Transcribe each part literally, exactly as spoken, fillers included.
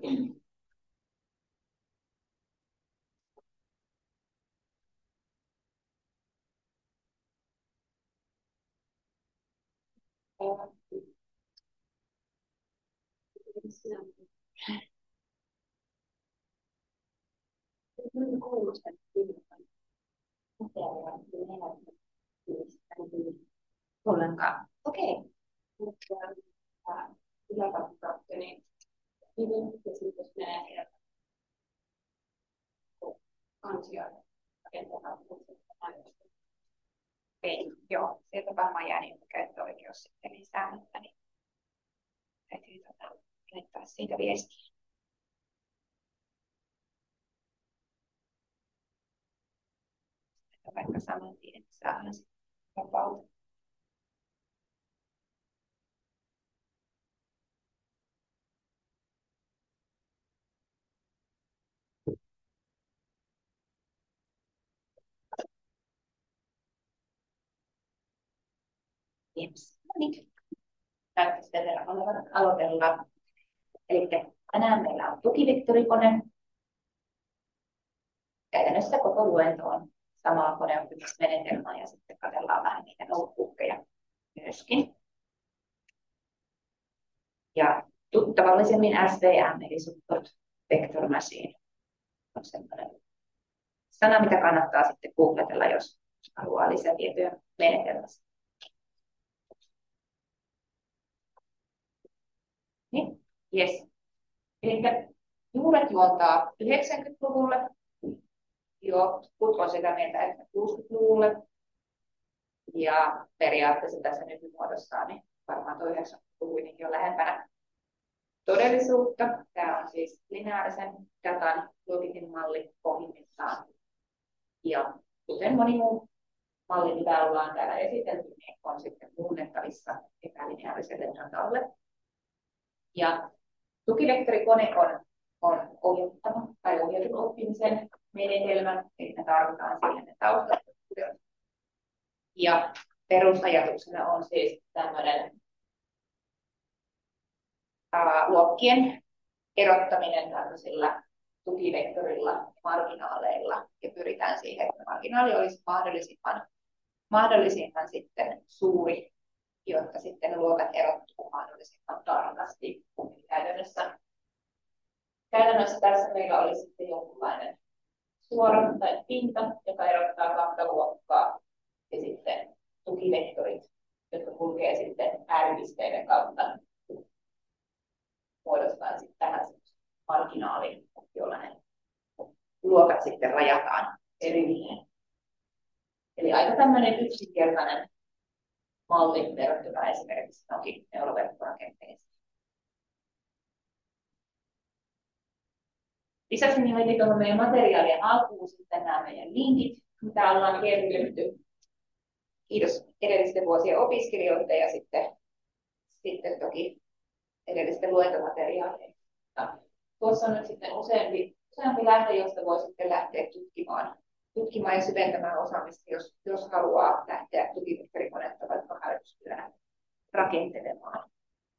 Ollenkaan. Okei. Kyllä katsotte, niin hyvin, ja sitten jos menee sieltä kansioon rakentamaan, ei, joo, sieltä varmaan jää niin käyttöoikeus sitten niin säännöttä, niin täytyy tota, lähettää siitä viestiä. Vaikka saman tien, että saadaan sitten vapautta. Jeps. No niin. Näyttäisi verran aloitellaan. Eli tänään meillä on tukivektorikone. Käytännössä koko luento on samaa koneopetusmenetelmää ja sitten katsellaan vähän niitä notebookkeja myöskin. Ja tavallisemmin S V M eli Support Vector Machine on sellainen sana, mitä kannattaa sitten googletella, jos haluaa lisätietoja menetelmästä. Niin, yes. Eli juuret juontaa yhdeksänkymmentäluvulle. Jotkut on sitä mieltä, että kuusikymmentäluvulle. Ja periaatteessa tässä nykymuodossaan niin varmaan tuo yhdeksänkymmentäluku kuitenkin on lähempänä todellisuutta. Tämä on siis lineaarisen datan luokitinmalli pohjimmiltaan. Ja kuten moni muu malli, mitä ollaan täällä esitelty, niin on sitten muunnettavissa epälineaariselle datalle. Ja tukivektorikone on, on ohjattava tai ohjatun oppimisen menetelmä, eli me tarvitaan siihen ne taustat. Ja perusajatuksena on siis tämmöinen ää, luokkien erottaminen tämmöisillä tukivektorilla marginaaleilla, ja pyritään siihen, että marginaali olisi mahdollisimman, mahdollisimman sitten suuri, jotta sitten ne luokat erottuu mahdollisimman tarkasti. Käytännössä, käytännössä tässä meillä oli sitten jonkunlainen suora tai pinta, joka erottaa kahta luokkaa, ja sitten tukivektorit, jotka kulkee sitten ääripisteiden kautta, muodostaa sitten tähän marginaalin, jolla ne luokat sitten rajataan erilleen. Eli aika tämmöinen yksinkertainen malli verrattuna esimerkiksi onkin neuroverkkorakenteeseen. Lisäksi niin heti tuohon meidän materiaalien alkuun sitten nämä meidän linkit, mitä ollaan kerrytetty. Kiitos edellisten vuosien opiskelijoille ja sitten, sitten toki edellisten luentomateriaaleja. Tuossa on nyt sitten useampi, useampi lähde, josta voi sitten lähteä tutkimaan, tutkimaan ja syventämään osaamista, jos, jos haluaa lähteä tukivektorikonetta vaikka harjoitustyönä rakentelemaan.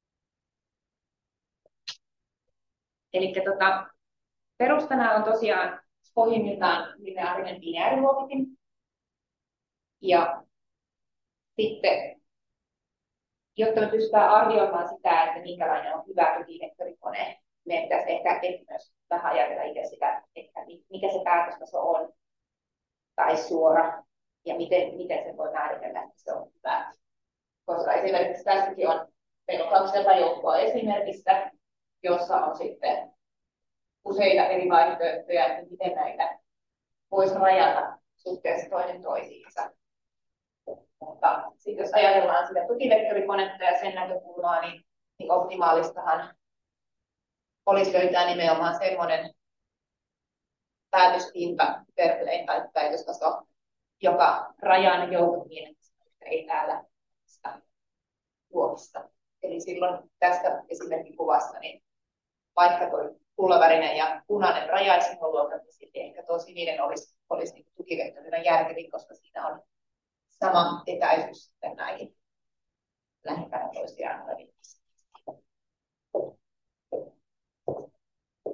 Eli tota, perustana on tosiaan pohjimmiltaan lineaarinen binääriluokitin. Ja sitten, jotta me pystytään arvioimaan sitä, että minkälainen on hyvä tukivektorikone, meidän pitäisi ehkä, ehkä myös vähän ajatella itse sitä, että mikä se päätöstaso on, tai suora, ja miten, miten se voi määritellä, että se on hyvä. Koska esimerkiksi tässäkin on, meillä on kaksisata joukkoa esimerkistä, jossa on sitten useita eri vaihtoehtoja, että miten näitä voisi rajata suhteessa toinen toisiinsa. Mutta sitten jos ajatellaan sitä tukivektorikonetta ja sen näkökulmaa, niin, niin optimaalistahan olisi löytää nimenomaan semmoinen päätöspinta per plane tai päätöstaso, joka rajaa ne joukot niin, että ei täällä sitä luokista. Eli silloin tästä esimerkkikuvasta, niin vaikka tuo kullavärinen ja punainen rajaisi nuo luokat, niin sitten ehkä tuo sininen olisi, olisi niin tukivektorina järkevin, koska siinä on sama etäisyys sitten näihin lähempänä toisiaan oleviin.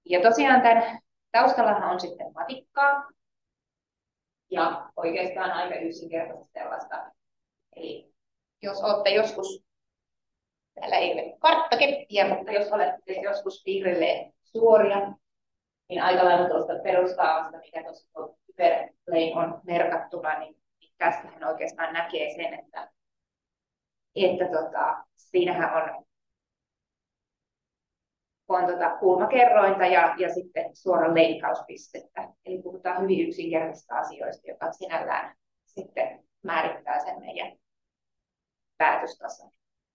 Ja tosiaan tämän taustallahan on sitten matikkaa, ja oikeastaan aika yksinkertaisesti sellaista. Eli jos olette joskus, täällä ei ole karttakeppiä, mutta jos olette joskus piirrelleet suoria, niin aika lailla tuosta peruskaavasta, mikä tuossa Hyperplane on merkattuna, niin tästähän oikeastaan näkee sen, että, että tota, siinähän on, on tota kulmakerrointa ja, ja sitten suora leikkauspistettä. Eli puhutaan hyvin yksinkertaisista asioista, jotka sinällään sitten määrittää sen meidän päätöstason.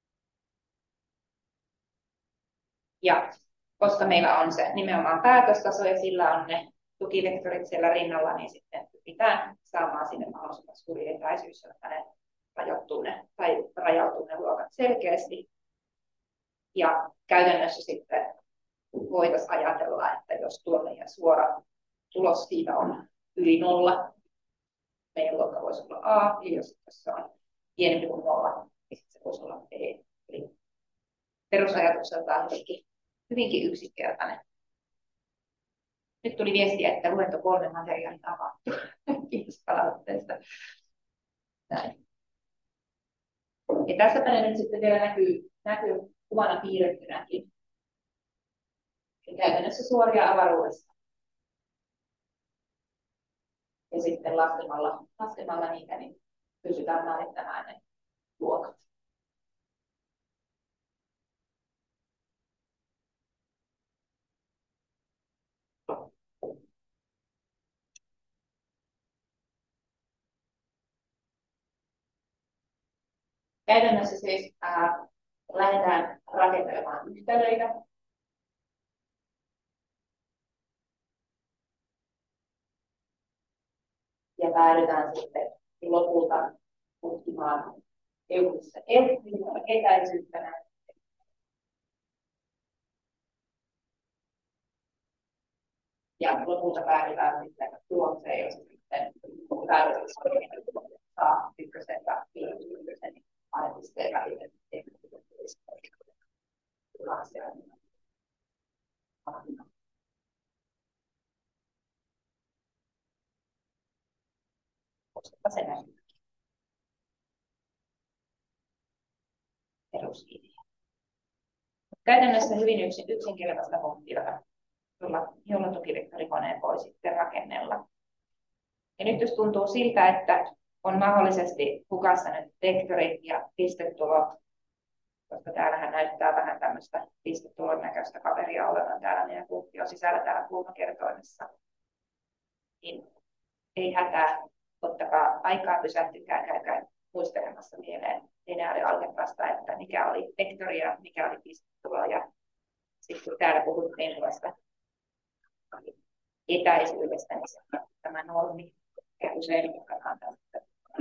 Ja koska meillä on se nimenomaan päätöstaso ja sillä on ne tukivektorit siellä rinnalla, niin sitten pitää saamaan sinne mahdollisimman suuri etäisyys, jotta ne rajoittuu ne, tai rajautuu ne luokat selkeästi. Ja käytännössä sitten voitaisiin ajatella, että jos tuo meidän suora tulos siitä on yli nolla, meidän luokka voisi olla A, ja jos tässä on pienempi kuin nolla, niin se voisi olla B. Eli perusajatukseltaan hyvinkin, hyvinkin yksinkertainen. Nyt tuli viestiä, että luento kolme materiaalit avattu. Kiitos palautteesta. Näin. Ja tässäpä ne nyt sitten vielä näkyy, näkyy kuvana piirrettynäkin. Eli käytännössä suoria avaruudessa. Ja sitten laskemalla, laskemalla niitä, niin pystytään määrittämään ne luokat. Käytännössä siis ää, lähdetään rakentelemaan yhtälöitä. Ja päädytään sitten lopulta tutkimaan etäisyyttä. Ja lopulta päädytään sitten tulokseen, jossa sitten päädytään saa ykkösen ja ykkösen ainepisteen välille. Koska se näkyy. Perusidea. Käytännössä hyvin yksinkertaista pohtiota, jolla, jolla tukivektorikoneen voi sitten rakennella. Ja nyt jos tuntuu siltä, että on mahdollisesti hukassa nyt vektorit ja pistetulot, koska täällähän näyttää vähän tämmöistä pistetulon näköistä kaveria olevan täällä meidän kuvion sisällä täällä kulmakertoimessa, niin ei hätää, ottakaa aikaa, pysähtykää, käykää muistelemassa mieleen lineaarialgebrasta, että mikä oli vektori ja mikä oli pistetulo. Ja sitten kun täällä puhuttiin tuosta etäisyydestä, niin tämä normi, ja usein mukaan tämmöistä.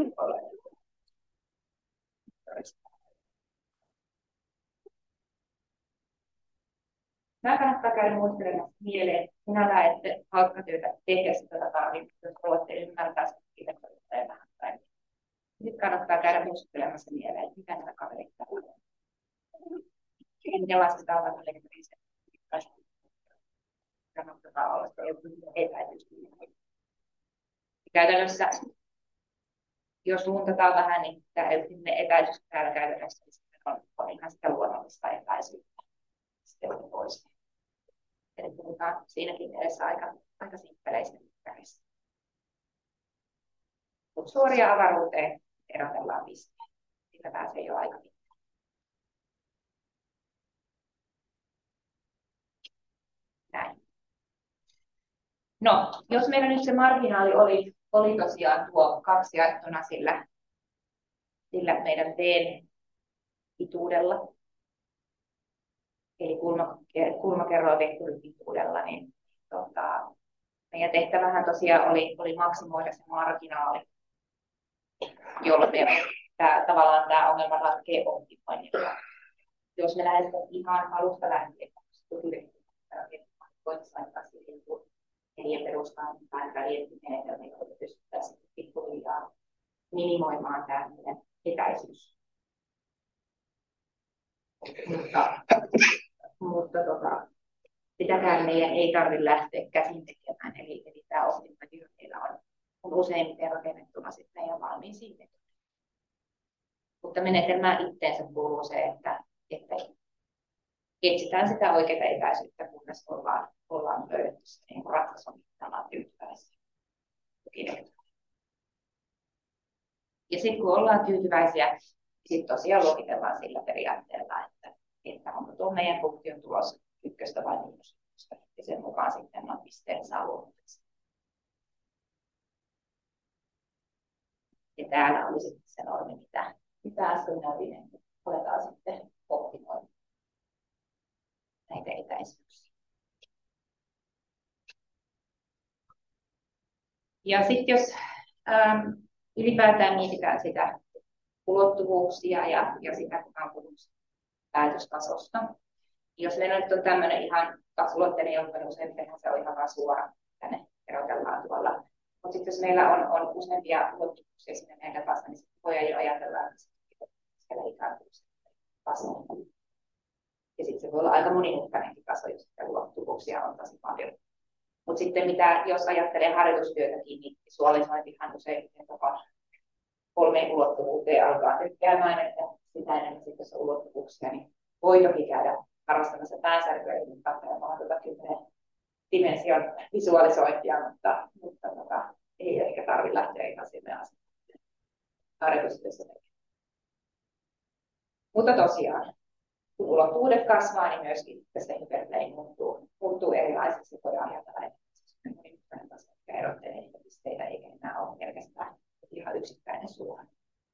Nämä kannattaa käydä muistelemassa mieleen. Minä lähdette palkkatyötä tehdessä tätä tarvitse, jos haluatte ymmärtää sitä kirjoittaa vähän päin. Sitten kannattaa käydä muistelemassa mieleen, että mitä nämä kaverit täällä on. Ne lasketaan vaikka lektoriin. Kannattaa olla se joku etäisyys. Käytännössä, jos muuntataan vähän, niin tämä etäisyys täällä käytännössä on, on ihan sitä luonnollista etäisyyttä. Sitten on pois. Eli puhutaan siinäkin mielessä aika, aika simppeleistä mittareista. Mutta suoria avaruuteen erotellaan pisteen. Siitä pääsee jo aika pitkä. Näin. No, jos meillä nyt se marginaali oli, oli tosiaan tuo kaksi jaettuna sillä, sillä meidän V:n pituudella, eli kulma, kulmakerroin vektorin pituudella, niin tota, meidän tehtävähän tosiaan oli, oli maksimoida se marginaali, jolloin me, tämä, tavallaan tämä ongelma ratkee optimoinnilla. Jos me lähdetään ihan alusta lähtien, voitaisiin laittaa siihen neljän perustaan tai väliettimenetelmiä, joilla pystyttäisiin pikkuhiljaa minimoimaan tämä meidän etäisyys. Mutta, mutta tota, sitäkään meidän ei tarvitse lähteä käsin tekemään. Eli, eli tämä optimointi meillä on, on useimmiten rakennettuna sitten meidän valmiisiin metodeihin. Mutta menetelmään itteensä kuuluu se, että, että etsitään sitä oikeaa etäisyyttä, kunnes ollaan, ollaan löydetty se niin ratkaisu, mitä ollaan tyytyväisiä. Ja sitten kun ollaan tyytyväisiä, sitten tosiaan luokitellaan sillä periaatteella, että, että onko tuo meidän funktion tulos ykköstä vai miinusykköstä. Ja sen mukaan sitten on pisteet saa luokitella. Ja täällä oli sitten se normi, mitä, mitä äsken näytin, että aletaan sitten optimoida näitä etäisyyksiä. Ja sitten jos ähm, ylipäätään mietitään sitä ulottuvuuksia ja, ja sitä, kun on puhunut päätöstasosta. Jos meillä nyt on tämmöinen ihan kaksiulotteinen joukko, niin useimmiten se on ihan vaan suora, tänne erotellaan tuolla. Mutta sitten jos meillä on, on useampia ulottuvuuksia sinne meidän datassa, niin sitten voidaan jo ajatella, että siellä ikään kuin taso. Ja sitten se voi olla aika monimutkainenkin taso, jos sitä ulottuvuuksia on tosi paljon. Mutta sitten mitä, jos ajattelee harjoitustyötäkin, niin visualisointihan useimmiten tapa kolmeen ulottuvuuteen alkaa nyt käymään, että sitä enemmän sitten jos on ulottuvuuksia, niin voi toki käydä harrastamassa päänsärkyä, mutta katsomaan tuota kymmenen dimension visualisointia, mutta, mutta tota, ei ehkä tarvitse lähteä ihan sinne asti harjoitustyössä. Mutta tosiaan, kun ulottuvuudet kasvaa, niin myöskin se hyperplane muuttuu, muuttuu erilaiseksi. Voidaan ajatella, että se erottelee niitä pisteitä, eikä enää ole pelkästään ihan yksittäinen suora.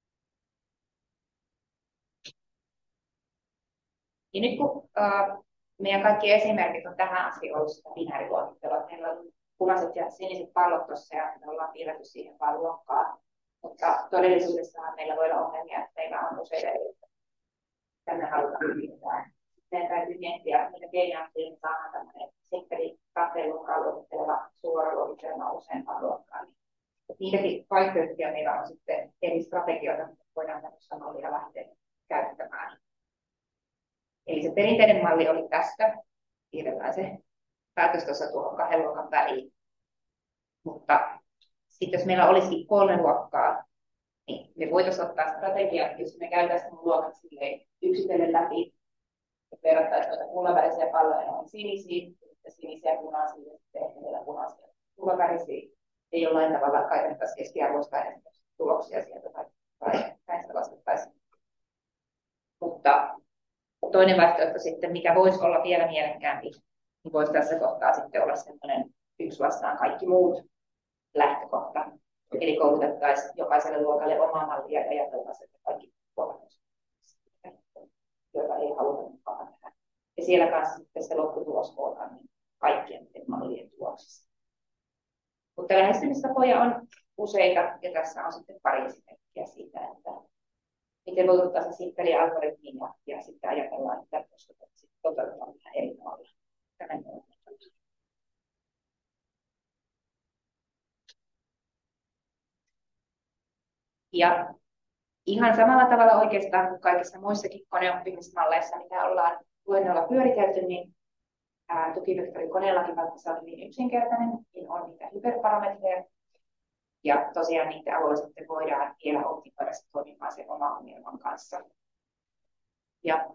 Ja nyt kun äh, meidän kaikki esimerkit on tähän asti ollut sitä binääriluokittelua, meillä on punaiset ja siniset pallot tuossa ja me ollaan piirretty siihen vain luokkaa. Mutta todellisuudessahan meillä voi olla ongelmia, että meillä on useita eri, mitä me halutaan piirtää. Meidän täytyy miettiä, mitä keinoja siihen saadaan tämmöinen simppeli kahteen luokkaan luokitteleva suora luokittelema useampaan luokkaan. Niitäkin vaihtoehtoja meillä on sitten eri strategioita, mitä voidaan tämmöistä mallia lähteä käyttämään. Eli se perinteinen malli oli tästä. Piirretään se päätöstaso tuohon kahden luokan väliin. Mutta sitten jos meillä olisikin kolme luokkaa, niin me voitaisiin ottaa strategia, jos me käytäisiin luokat yksitellen läpi ja verrattaisiin noita kullavärisiä palloja, on sinisiä, ja sinisiä punaisia, ja sitten ehkä vielä punaisia kullavärisiä. Ei jollain tavalla kaivettaisiin keskiarvoista tuloksia sieltä tai, tai näistä laskettaisiin. Mutta toinen vaihtoehto sitten, mikä voisi olla vielä mielekkäämpi, niin voisi tässä kohtaa sitten olla sellainen yksi vastaan kaikki muut lähtökohta. Eli koulutettaisiin jokaiselle luokalle omaa mallia ja ajateltaisiin, että kaikki luokat, joita ei haluta mukaan tähän. Ja siellä kanssa sitten se lopputulos kootaan niin kaikkien mallien tuloksissa. Mutta lähestymistapoja on useita, ja tässä on sitten pari esimerkkiä siitä, että miten voi ottaa se simppeli-algoritmiin ja, ja sitten ajatellaan, että toteutetaan vähän eri tavalla. Ja ihan samalla tavalla oikeastaan kuin kaikissa muissakin koneoppimismalleissa, mitä ollaan luennolla pyöritelty, niin ää, tukivektorikoneellakin, vaikka se on hyvin yksinkertainen, niin on niitä hyperparametreja. Ja tosiaan niiden avulla sitten voidaan vielä optimoida se toimimaan sen oman ongelman kanssa. Ja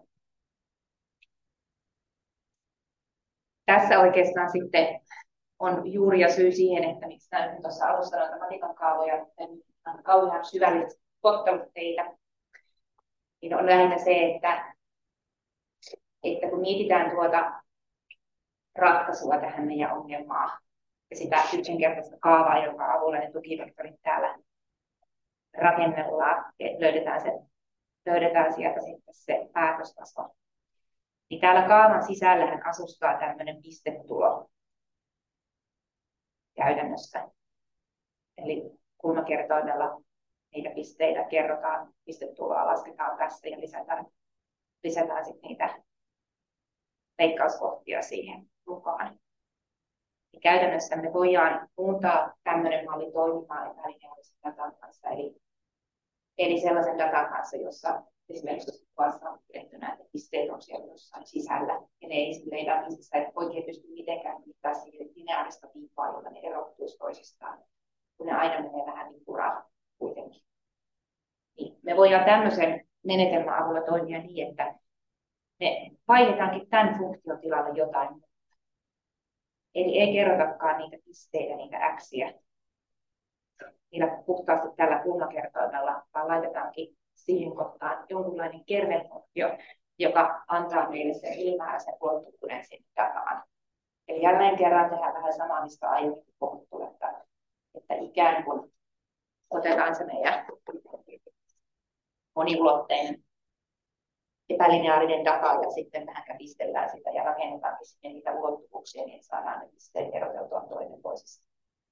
tässä oikeastaan sitten on juuri ja syy siihen, että miksi näin tuossa alussa noita matikan kaavoja, en kauhean syvällisesti tuottanut teitä, niin on lähinnä se, että, että kun mietitään tuota ratkaisua tähän meidän ongelmaan ja sitä yksinkertaista kaavaa, jonka avulla ne tukivektorit täällä rakennellaan, ja löydetään, se, löydetään sieltä sitten se päätöstaso. Niin täällä kaavan sisällähän asustaa tämmöinen pistetulo käytännössä. Eli kulmakertoimella niitä pisteitä kerrotaan, pistetuloa lasketaan tässä ja lisätään, lisätään sitten niitä leikkauskohtia siihen mukaan. Ja käytännössä me voidaan muuntaa tämmöinen malli toimimaan epälineaarisen datan kanssa, eli, eli sellaisen datan kanssa, jossa esimerkiksi kuvassa on pidetty näitä pisteet on siellä jossain sisällä, ne ei silleen läpisissä, että oikein pysty mitenkään mitään siihen lineaarista viippaa, jolla ne erottuisi toisistaan, kun ne aina menee vähän niin kuraan kuitenkin. Niin me voidaan tämmöisen menetelmän avulla toimia niin, että me vaihdetaankin tämän funktion tilalle jotain muuta. Eli ei kerrotakaan niitä pisteitä, niitä x:iä, niillä puhtaasti tällä kulmakertoimella, vaan laitetaankin siihen kohtaan jonkunlainen kernel-funktio, joka antaa meille sen ylimääräisen ulottuvuuden sinne dataan. Eli jälleen kerran tehdään vähän samaa, mistä aiemmin puhuttu, että, että ikään kuin otetaan se meidän moniulotteinen epälineaarinen data ja sitten vähän käpistellään sitä ja rakennetaankin sitten niitä ulottuvuuksia, niin saadaan ne pisteet eroteltua toinen toisesta.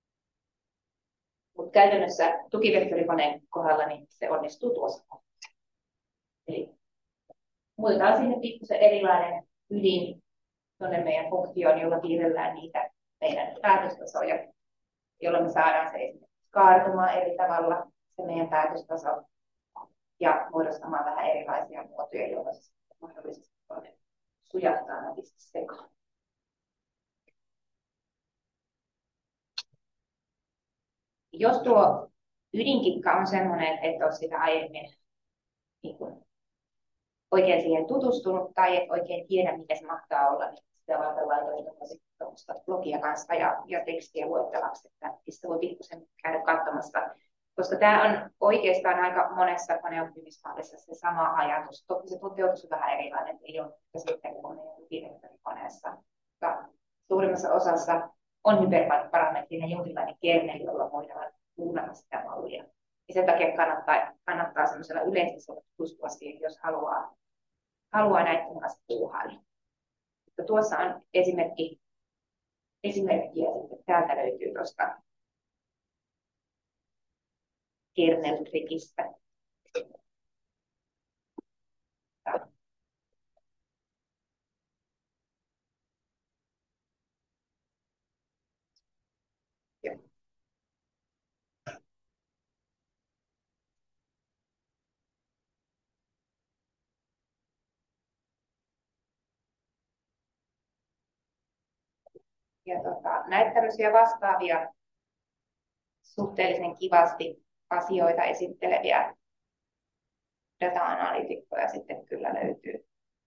Mutta käytännössä tukivektorikoneen kohdalla niin se onnistuu tuossa. Eli muutetaan sinne pikkusen erilainen ydin tuonne meidän funktioon, jolla piirrellään niitä meidän päätöstasoja, jolloin me saadaan se esimerkiksi kaartumaan eri tavalla se meidän päätöstaso ja muodostamaan vähän erilaisia muotoja, joilla se mahdollisesti sujahtaa näistä sekaan. Jos tuo ydinkikka on sellainen, että et ole sitä aiemmin niin kuin, oikein siihen tutustunut tai et oikein tiedä, miten se mahtaa olla, niin sitä varten laitoin tuollaista blogia kanssa ja, ja tekstiä luettavaksi, että mistä voi pikkusen käydä katsomassa. Koska tämä on oikeastaan aika monessa koneoppimismallissa se sama ajatus. Toki se toteutus on vähän erilainen, ei ole käsittely kuin meidän tukivektorikoneessa. Suurimmassa osassa on hyperparametrinen jonkinlainen kerneli, jolla voidaan kuunnella sitä mallia. Ja sen takia kannattaa, kannattaa sellaisella yleisellä tutustua siihen, jos haluaa, haluaa näiden kanssa puuhailla. Tuossa on esimerkki, esimerkkiä, että täältä löytyy tuosta kernel-trikistä. Ja tota, näitä tämmöisiä vastaavia suhteellisen kivasti asioita esitteleviä data-analytikkoja sitten kyllä löytyy.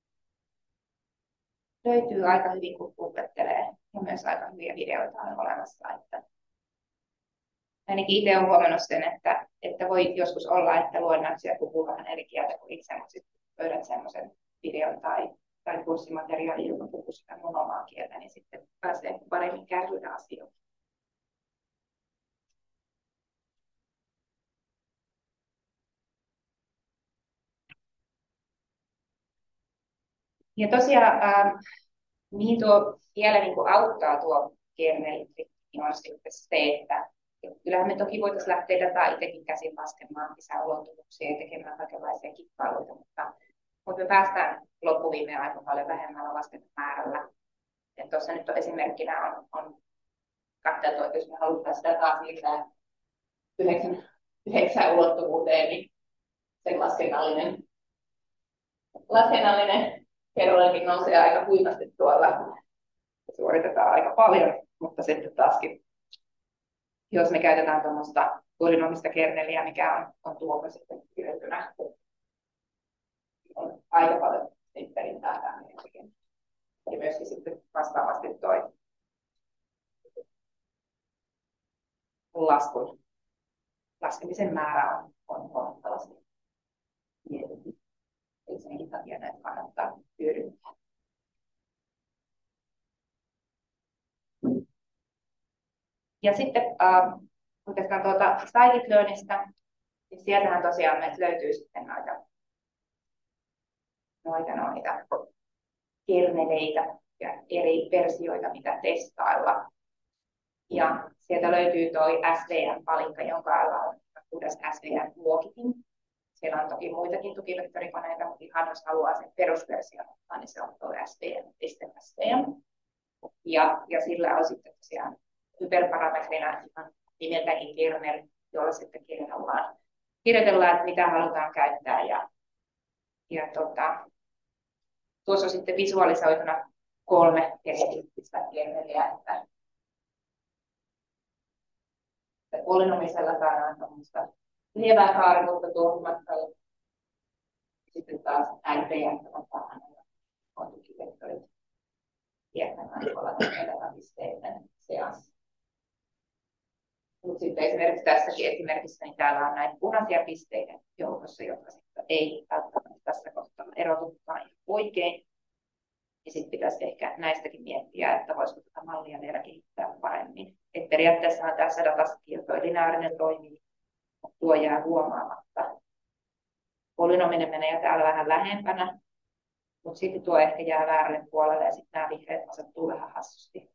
Löytyy aika hyvin, kun googlettelee, ja myös aika hyviä videoita on olemassa. Että ainakin itse olen huomannut sen, että, että voi joskus olla, että luennoitsija puhuu vähän eri kieltä kuin itse, mutta sitten löydät semmoisen videon tai, tai kurssimateriaalin, joka puhuu sitä mun omaa kieltä, niin sitten pääsee paremmin kärryillä asioihin. Ja tosiaan, ähm, mihin tuo vielä niin kuin auttaa tuo kernel, niin on sitten se, että kyllähän me toki voitaisiin lähteä dataa itsekin käsin laskemaan lisää ulottuvuuksia ja tekemään kaikenlaisia kikkailuita, mutta, mutta me päästään loppuviimeen aika paljon vähemmällä laskentamäärällä. Tuossa nyt on esimerkkinä on, on katseltu, että jos me haluttaisiin dataa siirtää yhdeksän, yhdeksän ulottuvuuteen, niin se laskennallinen, laskennallinen kerroinkin nousee aika huimasti tuolla. Suoritetaan aika paljon, mutta sitten taaskin, jos me käytetään tuommoista polynomista kerneliä, mikä on, on tuolta sitten kirjoituna, on aika paljon perintää tämä meidän tekeminen. Ja myöskin sitten vastaavasti toi laskun, laskemisen määrä on, on huomattavasti pienempi. Eli senkin takia näitä kannattaa hyödyntää. Ja sitten äh, oikeastaan tuota scikit-learnistä, niin sieltähän tosiaan meiltä löytyy sitten noita, noita, noita kerneleitä ja eri versioita, mitä testailla. Ja sieltä löytyy tuo S V M-palikka, jonka alla on kuudes S V M-luokitin. Siellä on toki muitakin tukivektorikoneita, mutta ihan jos haluaa sen perusversion ottaa, niin se on tuo S V M.S V M. Ja, ja sillä on sitten tosiaan hyperparametrina ihan nimeltäkin kernel, jolla sitten kirjoitellaan, kirjoitellaan, että mitä halutaan käyttää. Ja, ja tota, tuossa on sitten visualisoituna kolme keskittyistä kiertelijää, että polynomisella saadaan tämmöistä lievää kaarivuutta tuohon matkalle. Sitten taas R P F saadaan on tukivektorit kiertämään tuolla datapisteiden seassa. Mutta sitten esimerkiksi tässäkin esimerkissä, niin täällä on näitä punaisia pisteitä joukossa, jotka sitten ei välttämättä tässä kohtaa erotukaan oikein. Ja sitten pitäisi ehkä näistäkin miettiä, että voisiko tätä mallia vielä kehittää paremmin. Et periaatteessa tässä datassakin, jo tuo lineaarinen toimii, mutta tuo jää huomaamatta. Polynominen menee täällä vähän lähempänä, mutta sitten tuo ehkä jää väärälle puolelle ja sitten nämä vihreät asettuu vähän hassusti.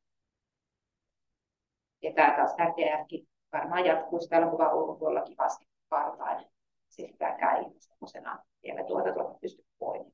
Ja tämä taas R T F:kin varmaan jatkuisi täällä kuvan ulkopuolellakin vasta vartain. Sitten tämä käy semmoisena vielä tuota tuota pysty voimaan.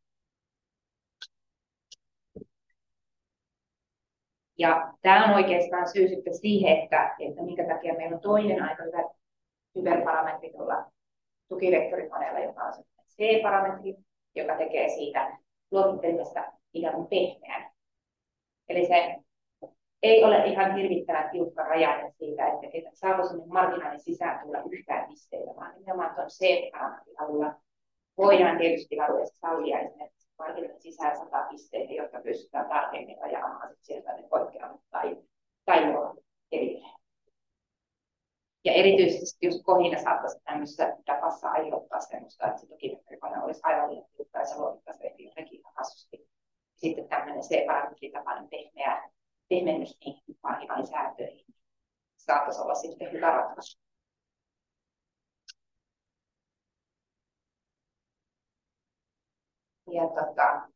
Ja tämä on oikeastaan syy sitten siihen, että, että minkä takia meillä on toinen aika hyvä hyperparametri tuolla tukivektorikoneella, joka on C-parametri, joka tekee siitä luokittelimesta ikään kuin pehmeän. Eli se ei ole ihan hirvittävän tiukka rajainen siitä, että, että saako sinne marginaalin sisään tulla yhtään pisteitä, vaan nimenomaan tuon C-parametrin alulla voidaan tietysti tilanteessa sallia esimerkiksi marginaalin sisään sata pisteitä, jotta pystytään tarkemmin rajaamaan sieltä ne poikkeamat tai, tai luolla erilleen. Ja erityisesti jos kohina saattaisi tämmöisessä datassa aiheuttaa semmoista, että se tukivektorikone olisi aivan liian tiukka ja se luokittaisi rekiin hassusti. Sitten tämmöinen C-parametritapainen pehmeä pehmennys niin marginaalisäätöihin saattaisi olla sitten hyvä ratkaisu. Ja tota,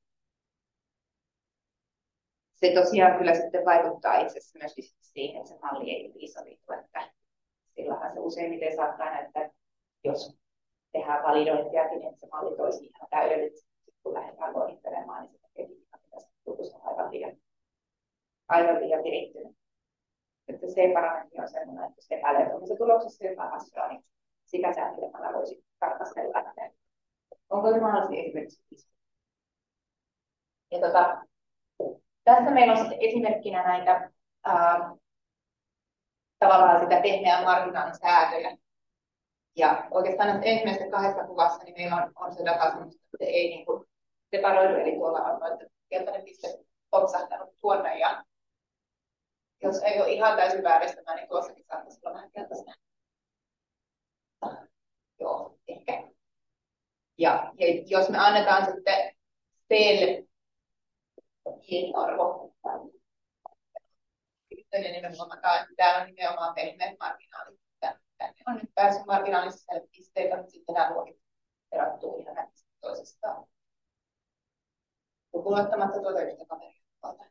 se tosiaan kyllä sitten vaikuttaa itse asiassa myös siihen, että se malli ei liisovitu, että sillähän se useimmiten saattaa näyttää, jos tehdään validointiakin, että se malli toisi ihan täydellisesti, kun lähdetään luokittelemaan, niin se tekee aivan liian, aivan liian virittynyt. Että C-parametri on sellainen, että jos epäilee, että on se tuloksessa jotain asiaa, niin sitä sääntelemällä voisi tarkastella, että onko se mahdollisesti esimerkiksi. Ja tota, tässä meillä on sitten esimerkkinä näitä ää, tavallaan sitä pehmeän marginaalin säätöjä. Ja oikeastaan näistä ensimmäisessä kahdessa kuvassa niin meillä on, on se data semmoista, että se ei niin kuin separoidu, eli tuolla on noita keltainen piste otsahtanut tuonne, ja jos ei ole ihan täysin vääristämään, niin tuossakin saattaisi olla vähän keltaisena. Joo, ehkä. Ja, ja jos me annetaan sitten C:lle pieni arvo, niin nimenomaan täällä on nimenomaan pehmeät marginaalit. Tänne on nyt päässyt marginaalisisälle pisteitä, mutta sitten nämä luokit erottuu ihan näistä toisestaan. Lukunottamatta tuota yhtä kameraa.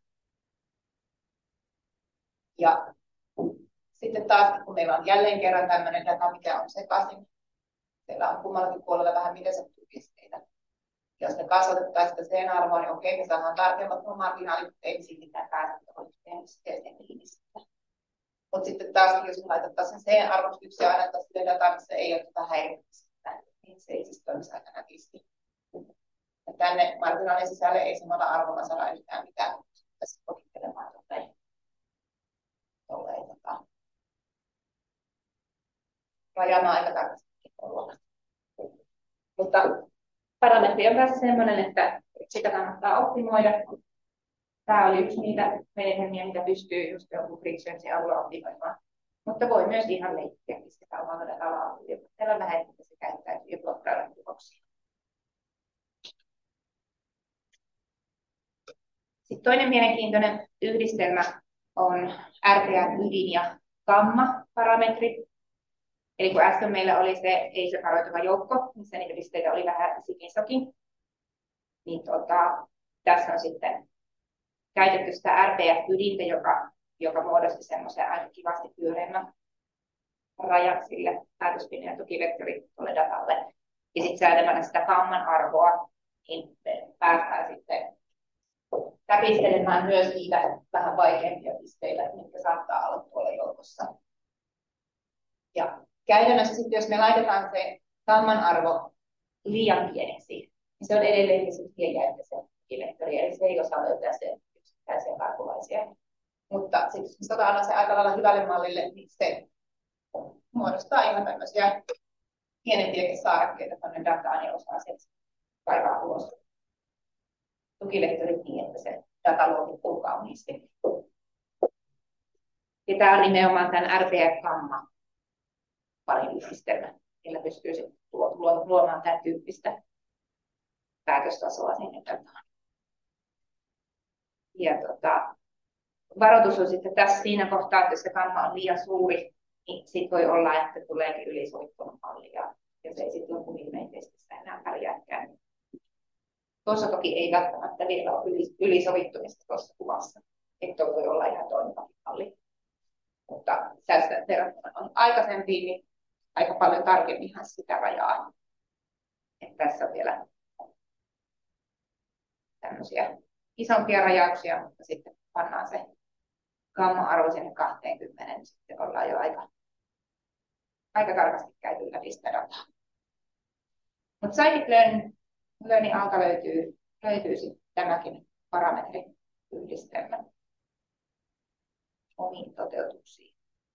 Ja sitten taas, kun meillä on jälleen kerran tämmöinen data, mikä on sekaisin, siellä on kummallakin puolella vähän mitäsattuu pisteitä. Jos me kasvatettaisiin sitä C-arvoa, niin okei, me saadaan tarkemmat nuo marginaalit, mutta ei siltikään päästä tuohon yhteen pisteeseen ihmisistä. Mutta sitten taas, jos me laitettaisiin sen C-arvoksi ja annettaisiin sille dataa, missä ei ole tätä häiriötä, niin se ei siis toimisi aika nätisti. Ja tänne marginaalin sisälle ei samalla arvolla saada yhtään mitään, tässä kokittelemaan tolleen. Tolleen tota. Rajaamaan aika tarkasti. Mutta parametri on päässä sellainen, että sitä kannattaa optimoida. Tämä oli yksi niitä menetelmiä, mitä pystyy just jonkun frictionsin avulla optimoimaan. Mutta voi myös ihan leikkiä, pistetään omalla datalla, joka teillä vähän, että se käyttäytyy ja blokkailla tuloksia. Sitten toinen mielenkiintoinen yhdistelmä on R T F-ydin ja gamma-parametri. Eli kun äsken meillä oli se ei-separoituva joukko, missä niitä pisteitä oli vähän sikin-sokin, niin tota, tässä on sitten käytetty sitä R P F-ydintä, joka, joka muodosti semmoisen aika kivasti pyöreämmän rajan sille päätöspinnan ja tukivektori tuolle datalle. Ja sitten säätämällä sitä gamman arvoa, niin päästään sitten läpistelemään myös niitä vähän vaikeampia pisteitä, mitkä saattaa olla tuolla joukossa. Ja käytännössä sitten, jos me laitetaan se gamman arvo liian pieneksi, niin se on edelleenkin se tiejäytä se tukivektori, eli se ei osaa löytää se täysiä karkulaisia. Mutta sitten jos saadaan se aika lailla hyvälle mallille, niin se muodostaa ihan tämmöisiä pienempiäkin saarekkeita tuonne dataan ja osaa sen kaivaa ulos tukilehtorit niin, että se data luokittuu kauniisti. Ja tämä on nimenomaan tämän R T F-gamma-paliyhdistelmä, millä pystyy luomaan tämän tyyppistä päätöstasoa sinne dataan. Ja tota, varoitus on sitten tässä siinä kohtaa, että jos se gamma on liian suuri, niin sitten voi olla, että tuleekin ylisovittunut malli ja, ja se ei sitten lopuviimeisesti enää pärjääkään. Tuossa toki ei välttämättä vielä ole ylisovittumista tuossa kuvassa, että voi olla ihan toimiva malli. Mutta tästä verrattuna on aikaisempiin, niin aika paljon tarkemminhan sitä rajaa. Että tässä on vielä tämmöisiä isompia rajauksia, mutta sitten pannaan se gamma-arvo sinne kaksikymmentä, niin sitten ollaan jo aika, aika tarkasti käyty läpi sitä dataa. Mutta scikit-learning learning alta löytyy, löytyy sitten tämäkin parametriyhdistelmä omiin toteutuksiin.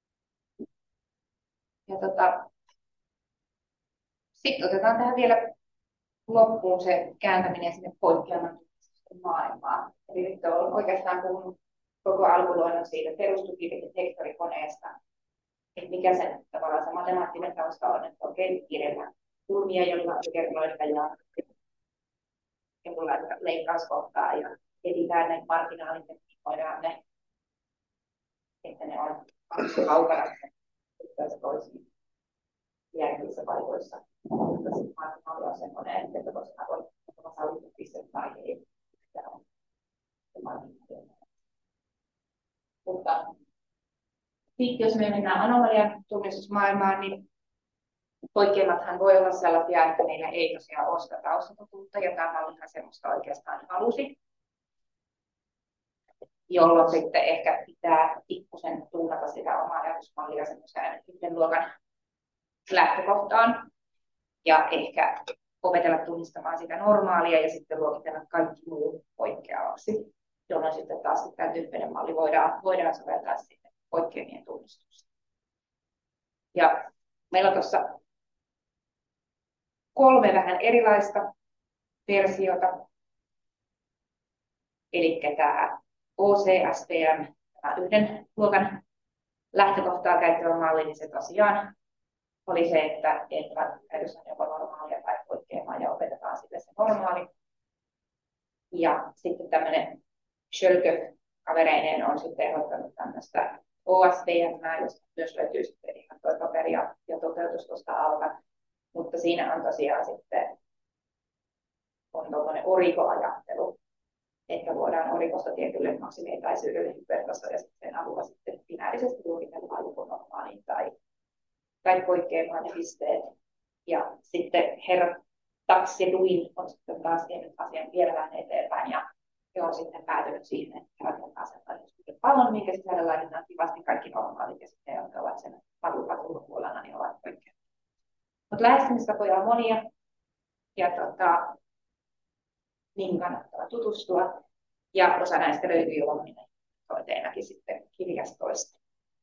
Ja tota, sitten otetaan tähän vielä loppuun se kääntäminen sinne poikkeaman maailmaan. Eli nyt olen oikeastaan puhunut koko alkuluonnon siitä perustuki- ja tektorikoneesta, että mikä sen tavallaan se matemaattinen tausta on, että on kirjalla kulmia, joilla on kerroilla ja jonkunlaista leikkauskohtaa ja etsitään ne marginaalit, että voidaan ne, että ne on kaukana toisiin järkeissä paikoissa. Mutta sitten marginaali on sellainen, että tosiaan voi olla sallittu piste tai ei. Mutta sitten jos me mennään anomalian tunnistusmaailmaan, niin poikkeamathan voi olla sellaisia, että meillä ei tosiaan ole sitä taustatotuutta, ja tämä mallihan semmoista oikeastaan halusi. Jolloin sitten ehkä pitää pikkusen tuunata sitä omaa ajatusmallia semmoiseen yhden luokan lähtökohtaan. Ja ehkä opetella tunnistamaan sitä normaalia ja sitten luokitella kaikki muu poikkeavaksi. Jolloin sitten taas tämä tyyppinen malli voidaan, voidaan soveltaa sitten poikkeamien tunnistukseen. Ja meillä on tuossa kolme vähän erilaista versiota. Eli tämä O C S T M, tämä yhden luokan lähtökohtaa käyttävä malli, niin se tosiaan oli se, että käytössä on joko normaalia tai poikkeamaa ja opetetaan sille se normaali. Ja sitten tämmöinen Schölkö-kavereinen on sitten ehdottanut tämmöistä O S T M, josta myös löytyy sitten ihan tuo paperi ja, ja toteutus tuosta alta. Mutta siinä on tosiaan sitten on tuollainen oriko-ajattelu, että luodaan orikosta tietylle maksimietäisyydelle hypertaso ja sitten sen avulla sitten binäärisesti luokitellaan joku normaaliin tai, tai poikkeamaan ne pisteet. Ja sitten herra Tax ja Duin on sitten taas vienyt asian vielä vähän eteenpäin ja he on sitten päätynyt siihen, että rakentaa sellainen pallon, minkä sisällä laitetaan kivasti kaikki normaalit ja sitten jotka ovat sen padun ulkopuolella, niin ovat poikkeamat. Mutta lähestymistapoja on monia ja tota, niihin kannattaa tutustua. Ja osa näistä löytyy jo omina toiteenakin sitten kirjastoista.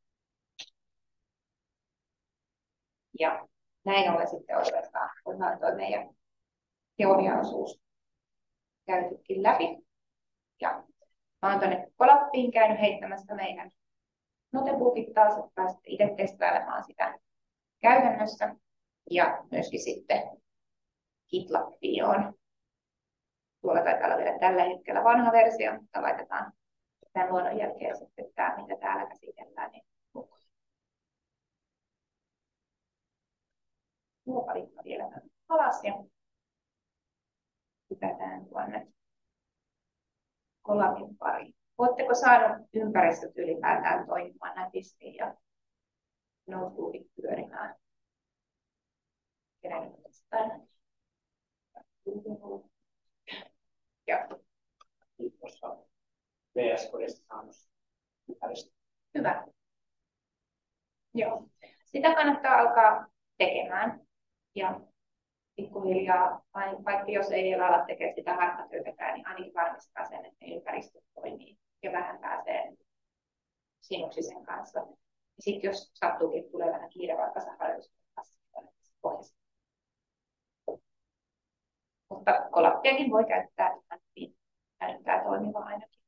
Ja näin ollen sitten oikeastaan ollaan tuo meidän teoriaosuus käytykin läpi. Ja mä oon tuonne Colabbiin käynyt heittämässä meidän notebookit taas, että pääsette itse testailemaan sitä käytännössä. Ja myöskin sitten GitLabiin on. Tuolla taitaa olla vielä tällä hetkellä vanha versio, mutta laitetaan tämän luonnon jälkeen sitten tämä, mitä täällä käsitellään, niin mukaan. Tuo palikka vielä alas ja hypätään tuonne Colabin pariin. Oletteko saanut ympäristöt ylipäätään toimimaan nätisti ja notebookit pyörimään? Kenen tästä? Ja kiitos. V S-kodista saanut ympäristö. Hyvä. Joo. Sitä kannattaa alkaa tekemään. Ja pikkuhiljaa, vaikka jos ei vielä ala tekemään sitä harkkatyötäkään, niin ainakin varmistaa sen, että ne ympäristöt toimii. Ja sinuksi sen kanssa. Sitten jos sattuukin, että tulee vähän kiire vaikka sä pohjassa. Mutta kolappiakin voi käyttää ihan hyvin. Näyttää toimiva ainakin.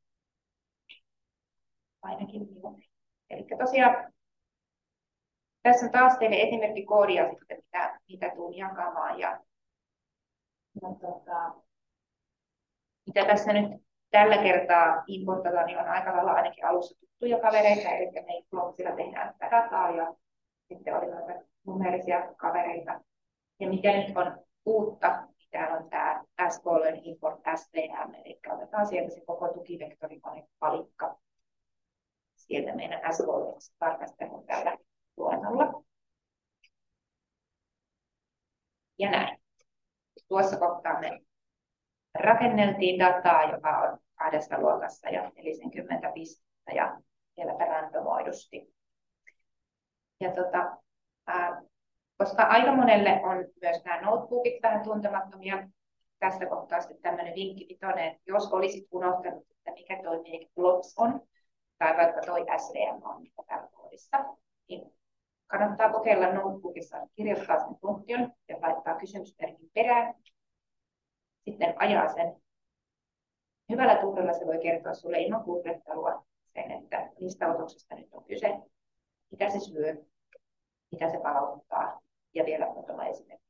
Ainakin minun. Eli tosiaan tässä on taas teille esimerkkikoodia, sitten, mitä, mitä tuun jakamaan. Ja, ja tota, mitä tässä nyt tällä kertaa importataan, niin on aika lailla ainakin alussa tuttuja kavereita, eli me Blogsilla tehdään sitä dataa ja sitten oli noita numerisia kavereita. Ja mikä nyt on uutta, niin täällä on tämä S Q L import S V M, eli otetaan sieltä se koko tukivektoripalikka. Sieltä meidän S Q L tarkastelun tällä luennolla. Ja näin. Tuossa kohtaa me rakenneltiin dataa, joka on kahdessa luokassa ja neljäkymmentä pistettä ja vieläpä randomoidusti. Ja tota, ää, koska aika monelle on myös nämä notebookit vähän tuntemattomia, tässä kohtaa sitten tämmöinen vinkki pitoinen, että jos olisit unohtanut, että mikä toi Blobs on, tai vaikka toi S V M on, mikä täällä koodissa, niin kannattaa kokeilla notebookissa kirjoittaa sen funktion ja laittaa kysymysmerkin perään. Sitten ajaa sen. Hyvällä tuurilla se voi kertoa sinulle ilman googlettelua sen, että mistä otoksesta nyt on kyse, mitä se syö, mitä se palauttaa ja vielä muutama esimerkki.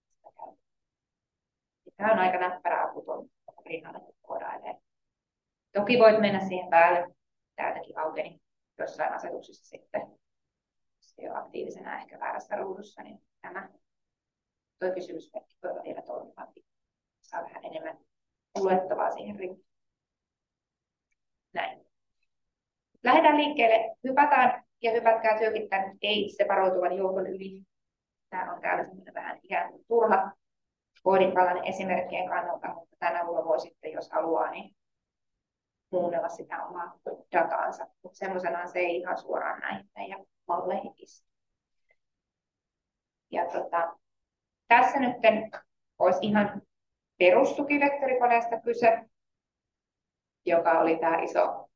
Tämä on aika näppärä apu tuon rinnalle koodailee. Toki voit mennä siihen päälle. Täältäkin aukeni jossain asetuksissa sitten. Se ei ole aktiivisena ehkä väärässä ruudussa, niin tämä tuo kysymysmerkki voi olla vielä toimivampi. Saa vähän enemmän luettavaa siihen rinnalle. Näin. Lähdetään liikkeelle. Hypätään ja hypätkää työkin tämän ei-separoituvan joukon yli. Tämä on täällä semmoinen vähän ikään kuin turha koodinpalainen esimerkkien kannalta, mutta tämän avulla voi sitten, jos haluaa, niin muunnella sitä omaa dataansa. Mutta semmoisenaan se ei ihan suoraan näihin meidän malleihin istu. Ja tota, tässä nyt olisi ihan perustukivektorikoneesta kyse, joka oli tämä iso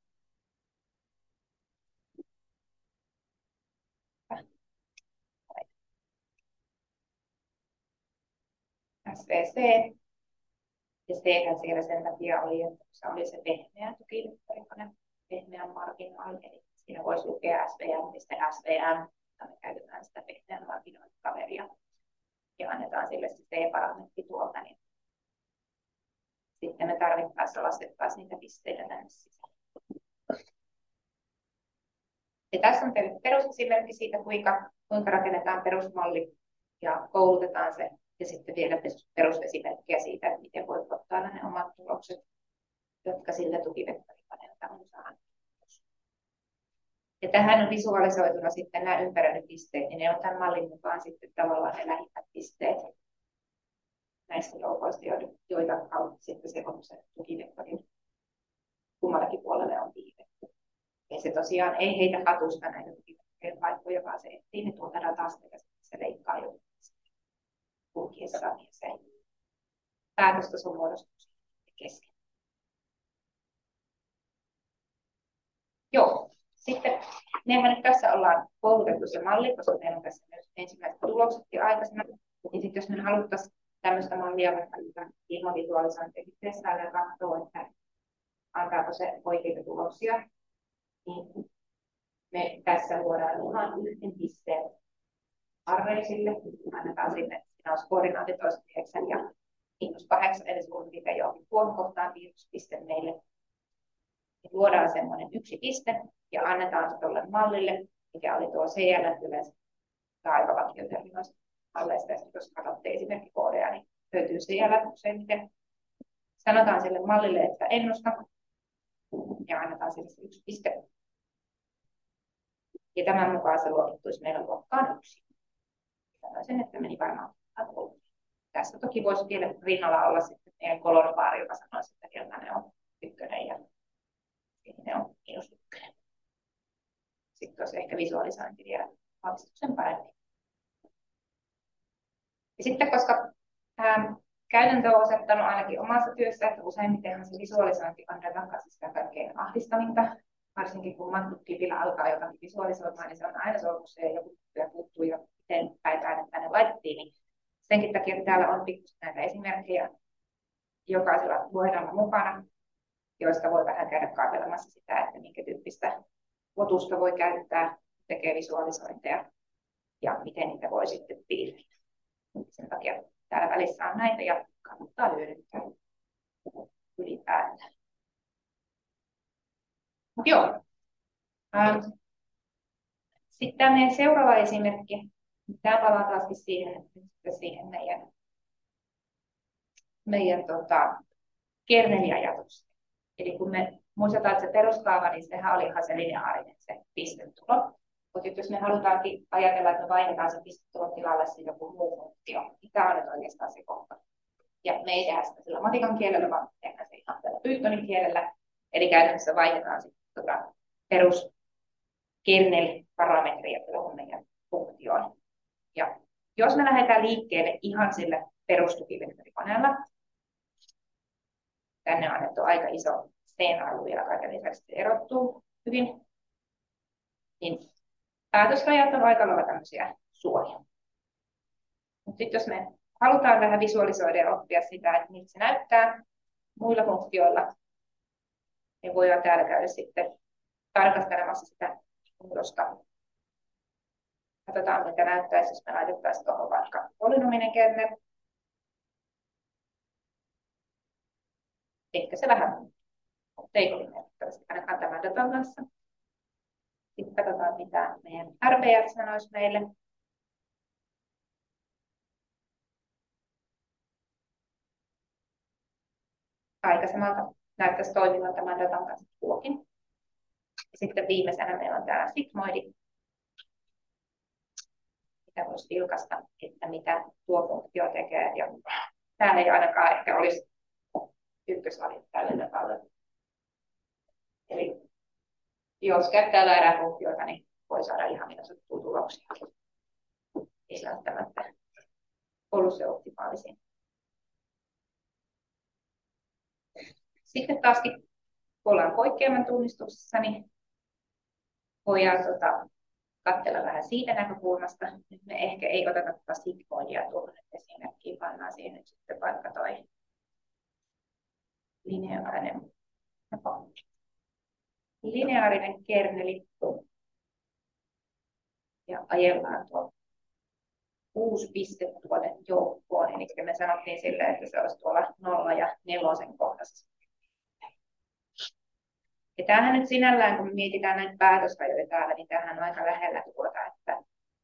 S V C. Ja C siellä sen takia oli, että se oli se pehmeä tukivektorikone, pehmeän marginaali, eli siinä voisi lukea S V M, mistä S V M, me käytetään sitä pehmeän marginaali-kaveria ja annetaan sille se C-parametri tuolta, niin sitten me tarvittaessa laskettaisiin niitä pisteitä tänne sisään. Ja tässä on teille perusesimerkki siitä, kuinka, kuinka rakennetaan perusmalli ja koulutetaan se. Ja sitten vielä perusesimerkkiä siitä, että miten voi ottaa ne omat tulokset, jotka siltä tukivektoripaneelta on saanut. Ja tähän on visualisoituna sitten nämä ympäröidyt pisteet, niin ne on tämän mallin mukaan sitten tavallaan ne lähimmät pisteet näistä joukoista, joita kautta sitten se on se tukivektorin kummallakin puolelle on piirretty. Ja se tosiaan ei heitä hatusta näitä tukivektorin paikkoja, vaan se etsii ne tuolta datasta ja se leikkaa jo kulkiessaan niin se päätöstason muodostus kesken. Joo, sitten mehän nyt tässä ollaan koulutettu se malli, koska meillä on tässä myös ensimmäiset tuloksetkin aikaisena. Niin sitten jos me haluttaisiin tämmöistä mallia vaikka ilman visualisointia testailla ja katsoa, että antaako se oikeita tuloksia, niin me tässä luodaan ihan yhden pisteen arreisille. Annetaan sinne, siinä olisi koordinaatit olisi yhdeksän ja miinus kahdeksan, eli suurin piirtein johonkin tuohon kohtaan piirrospiste meille. Ja luodaan semmoinen yksi piste ja annetaan se tuolle mallille, mikä oli tuo C L yleensä aika vakioitermi noista malleista. Ja jos katsotte esimerkkikoodeja, niin löytyy C L useimmiten. Sanotaan sille mallille, että ennusta ja annetaan sille se yksi piste. Ja tämän mukaan se luokittuisi meidän luokkaan yksi. Sanoisin, että meni varmaan kouluun. Tässä toki voisi vielä rinnalla olla sitten meidän kolorbaari, joka sanoisi, että keltä ne on ykkönen ja ne on miinus ykkönen. Sitten olisi ehkä visualisointi vielä valistuksen paremmin. Ja sitten koska ää, käytäntö on osoittanut ainakin omassa työssä, että useimmitenhan se visualisointi on datan kanssa sitä kaikkein ahdistavinta, varsinkin kun MacBook-klipillä alkaa jotakin visualisoimaan, niin se on aina solmussa ja joku puuttuu ja miten päivään, että tänne laitettiin. Niin senkin takia että täällä on pikkuisesti näitä esimerkkejä jokaisella luennolla mukana, joista voi vähän käydä kaapelemassa sitä, että minkä tyyppistä otusta voi käyttää, tekee visualisointeja ja miten niitä voi sitten piirtää. Sen takia täällä välissä on näitä ja kannattaa hyödyntää ylipäätään. Mutta joo. Ähm. Sitten tämä meidän seuraava esimerkki. Tämä palaa taaskin siihen, siihen meidän, meidän tota, kerneliajatukseen. Eli kun me muistetaan, että se peruskaava, niin sehän oli ihan se lineaarinen se pistetulo. Mutta jos me halutaankin ajatella, että me vaihdetaan se pistetulon tilalle se joku muu funktio, niin tämä on nyt oikeastaan se kohta. Ja me ei tehdä sitä sillä matikan kielellä, vaan tehdään se ihan tällä Pythonin kielellä. Eli käytännössä vaihdetaan sitten tota perus kernel-parametria tuohon meidän funktioon. Ja jos me lähdetään liikkeelle ihan sillä perustukivektorikoneella, tänne on annettu aika iso C-alue vielä kaiken lisäksi erottuu hyvin, niin päätösrajat on aika lailla tämmöisiä suoria. Mutta sitten jos me halutaan vähän visualisoida ja oppia sitä, että miltä se näyttää muilla funktioilla, niin voidaan täällä käydä sitten tarkastelemassa sitä muutosta. Katsotaan, mitä näyttäisi, jos me laitettaisiin tuohon vaikka polynominen kernel. Ehkä se vähän, mutta ei kovin merkittävästi ainakaan tämän datan kanssa. Sitten katsotaan, mitä meidän R B F sanoisi meille. Aikaisemmalta näyttäisi toimivan tämän datan kanssa tuokin. Sitten viimeisenä meillä on täällä sigmoidi. Mitä voisi vilkaista, että mitä tuo funktio tekee. Ja tämä ei ainakaan ehkä olisi ykkösvalinta tälle datalle. Eli jos käyttää läärää-funktioita, niin voi saada ihan mitä sattuu tuloksia. Ei välttämättä ollut se optimaalisin. Sitten taaskin, kun ollaan poikkeaman tunnistuksessa, niin voidaan tota, katsella vähän siitä näkökulmasta. Nyt me ehkä ei oteta tätä sigmoidia tuohon esimerkkiin, pannaan siihen nyt sitten vaikka toi lineaarinen, lineaarinen kerneli. Ja ajellaan tuo kuusi pistettä tuonne joukkoon. Eli me sanottiin sille, että se olisi tuolla nolla ja nelosen kohdassa. Ja tämähän nyt sinällään, kun mietitään näitä päätösrajoja täällä, niin tämähän on aika lähellä tuota, että,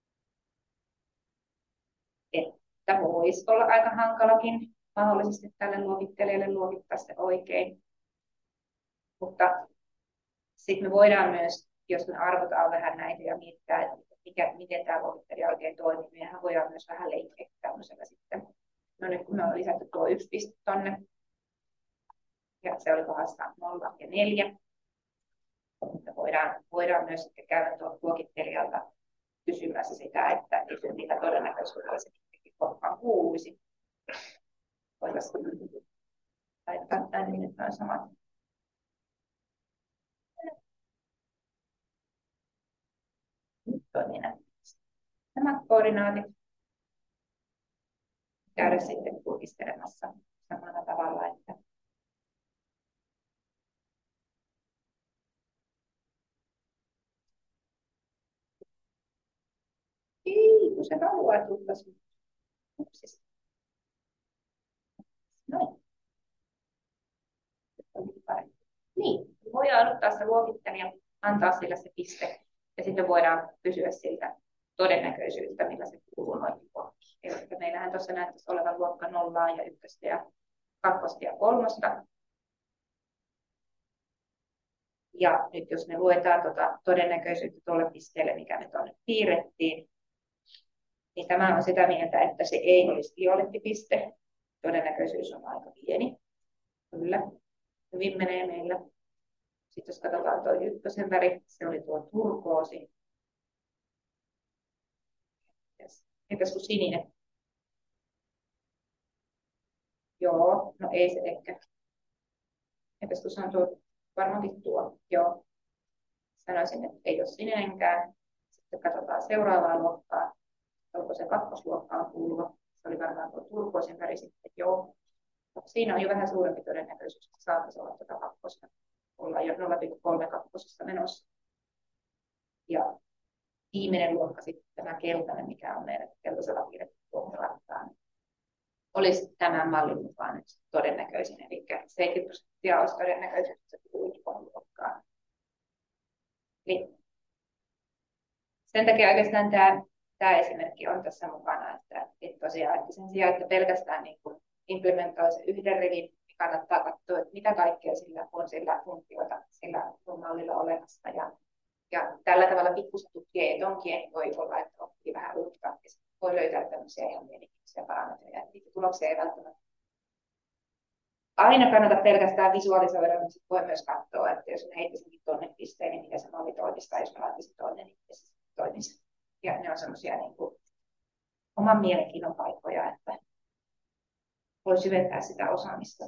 että voisi olla aika hankalakin mahdollisesti tälle luokittelijalle luokittaa se oikein. Mutta sitten me voidaan myös, jos me arvotaan vähän näitä ja mietitään, että mikä, miten tämä luokittelija oikein toimii, niin mehän voidaan myös vähän leikkiä tämmöisellä sitten. No nyt kun me on lisätty tuo yksi piste tonne, ja se oli kohdassa nolla ja neljä. Mutta voidaan, voidaan myös sitten käydä tuolta luokittelijalta kysymässä sitä, että mitä todennäköisyydellä se kohtaan kuuluisi. Voitaisiin laittaa tänne nyt noin samat. Nyt toimii nämä koordinaatit. Käydä sitten kurkistelemassa samalla tavalla, että ei, kun se haluaa tulla upsis. Noin. Niin, voidaan ottaa se luokittelija, antaa sille se piste, ja sitten voidaan kysyä siltä todennäköisyyttä, millä se kuuluu noihin luokkiin. Eli meillähän tuossa näyttäisi olevan luokka nollaa ja ykköstä ja kakkosta ja kolmosta. Ja nyt jos me luetaan tuota todennäköisyyttä tuolle pisteelle, mikä me tuonne piirrettiin, niin tämä on sitä mieltä, että se ei olisi violettipiste. Todennäköisyys on aika pieni. Kyllä, hyvin menee meillä. Sitten jos katsotaan tuo ykkösen väri, se oli tuo turkoosi. Entäs kun sininen? Joo, no ei se ehkä. Entäs kun se on tuo, varmaankin tuo, joo. sanoisin, että ei ole sinenkään. Sitten katsotaan seuraavaa luokkaa. Onko se kakkosluokkaan kuuluva? Se oli varmaan tuo turkoosin väri sitten, joo. Siinä on jo vähän suurempi todennäköisyys, että saattaisi olla tuota kakkosta. Ollaan jo nolla pilkku kolme kakkosesta menossa. Ja viimeinen luokka sitten tämä keltainen, mikä on meidän keltaisella piirretty tuohon olisi tämän mallin mukaan nyt todennäköisin. Eli seitsemänkymmentä prosenttia olisi todennäköisesti, että se kuuluu tuohon luokkaan. Eli sen takia oikeastaan tämä, tämä esimerkki on tässä mukana, että, että tosiaan että sen sijaan, että pelkästään niin kuin implementoi se yhden rivin, niin kannattaa katsoa, että mitä kaikkea sillä on sillä funktioita sillä mallilla olemassa. Ja, ja tällä tavalla pikkusen tutkien ja tonkien voi olla, että oppii vähän uutta, ja voi löytää tämmöisiä ihan mielenkiintoisia parametreja. Niitä tuloksia ei välttämättä aina kannata pelkästään visualisoida, mutta sitten voi myös katsoa, että jos mä heittäisinkin tuonne pisteen, niin miten se malli toimisi, tai jos mä laittaisin tuonne, niin miten se toimisi. Ja ne on semmoisia niin kuin oman mielenkiinnon paikkoja, että voi syventää sitä osaamista.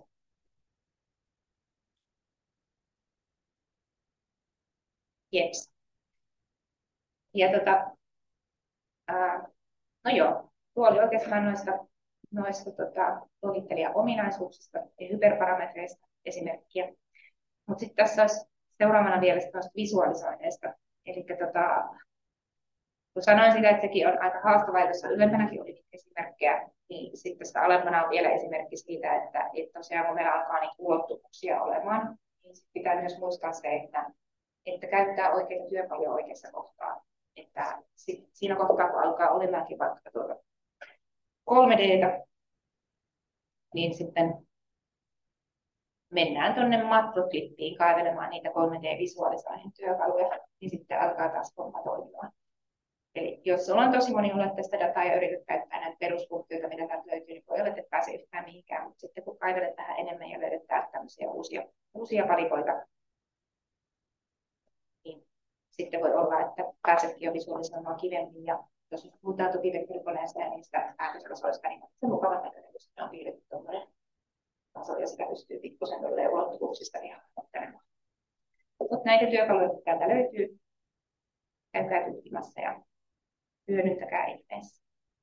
Jeps. Ja tota, ää, no joo, tuo oli oikeastaan noista, noista tota, luokittelijaominaisuuksista ja hyperparametreista esimerkkiä. Mutta sitten tässä olisi seuraavana vielä noista visualisoinneista. Eli tota, kun sanoin sitä, että sekin on aika haastavaa, ja tuossa ylempänäkin oli esimerkkejä, niin sitten tässä alempana on vielä esimerkki siitä, että, että tosiaan kun meillä alkaa niin ulottuvuuksia olemaan, niin pitää myös muistaa se, että, että käyttää oikeita työkaluja oikeassa kohtaa. Että sit, siinä kohtaa, kun alkaa olemaankin vaikka tuota kolme D:tä, niin sitten mennään tuonne Matplotlibbiin kaivelemaan niitä kolme D-visualisoinnin työkaluja, niin sitten alkaa taas homma toimimaan. Eli jos sulla on tosi moniulotteista dataa ja yrität käyttää näitä perusfunktioita, mitä täältä löytyy, niin voi olla, että et pääse yhtään mihinkään. Mutta sitten kun kaivelet tähän enemmän ja löydät täältä tämmöisiä uusia, uusia valikoita, niin sitten voi olla, että pääsetkin jo visualisoimaan kivemmin. Ja jos puhutaan tukivektorikoneesta ja niistä äänesosaista, niin se mukavan näköinen, kun se on piirretty tuommoinen taso ja sitä pystyy pikkusen tolleen ulottuvuuksista ihan ottelemaan. Mutta näitä työkaluja täältä löytyy. Käykää tutkimassa ja hyödyntäkää ihmeessä.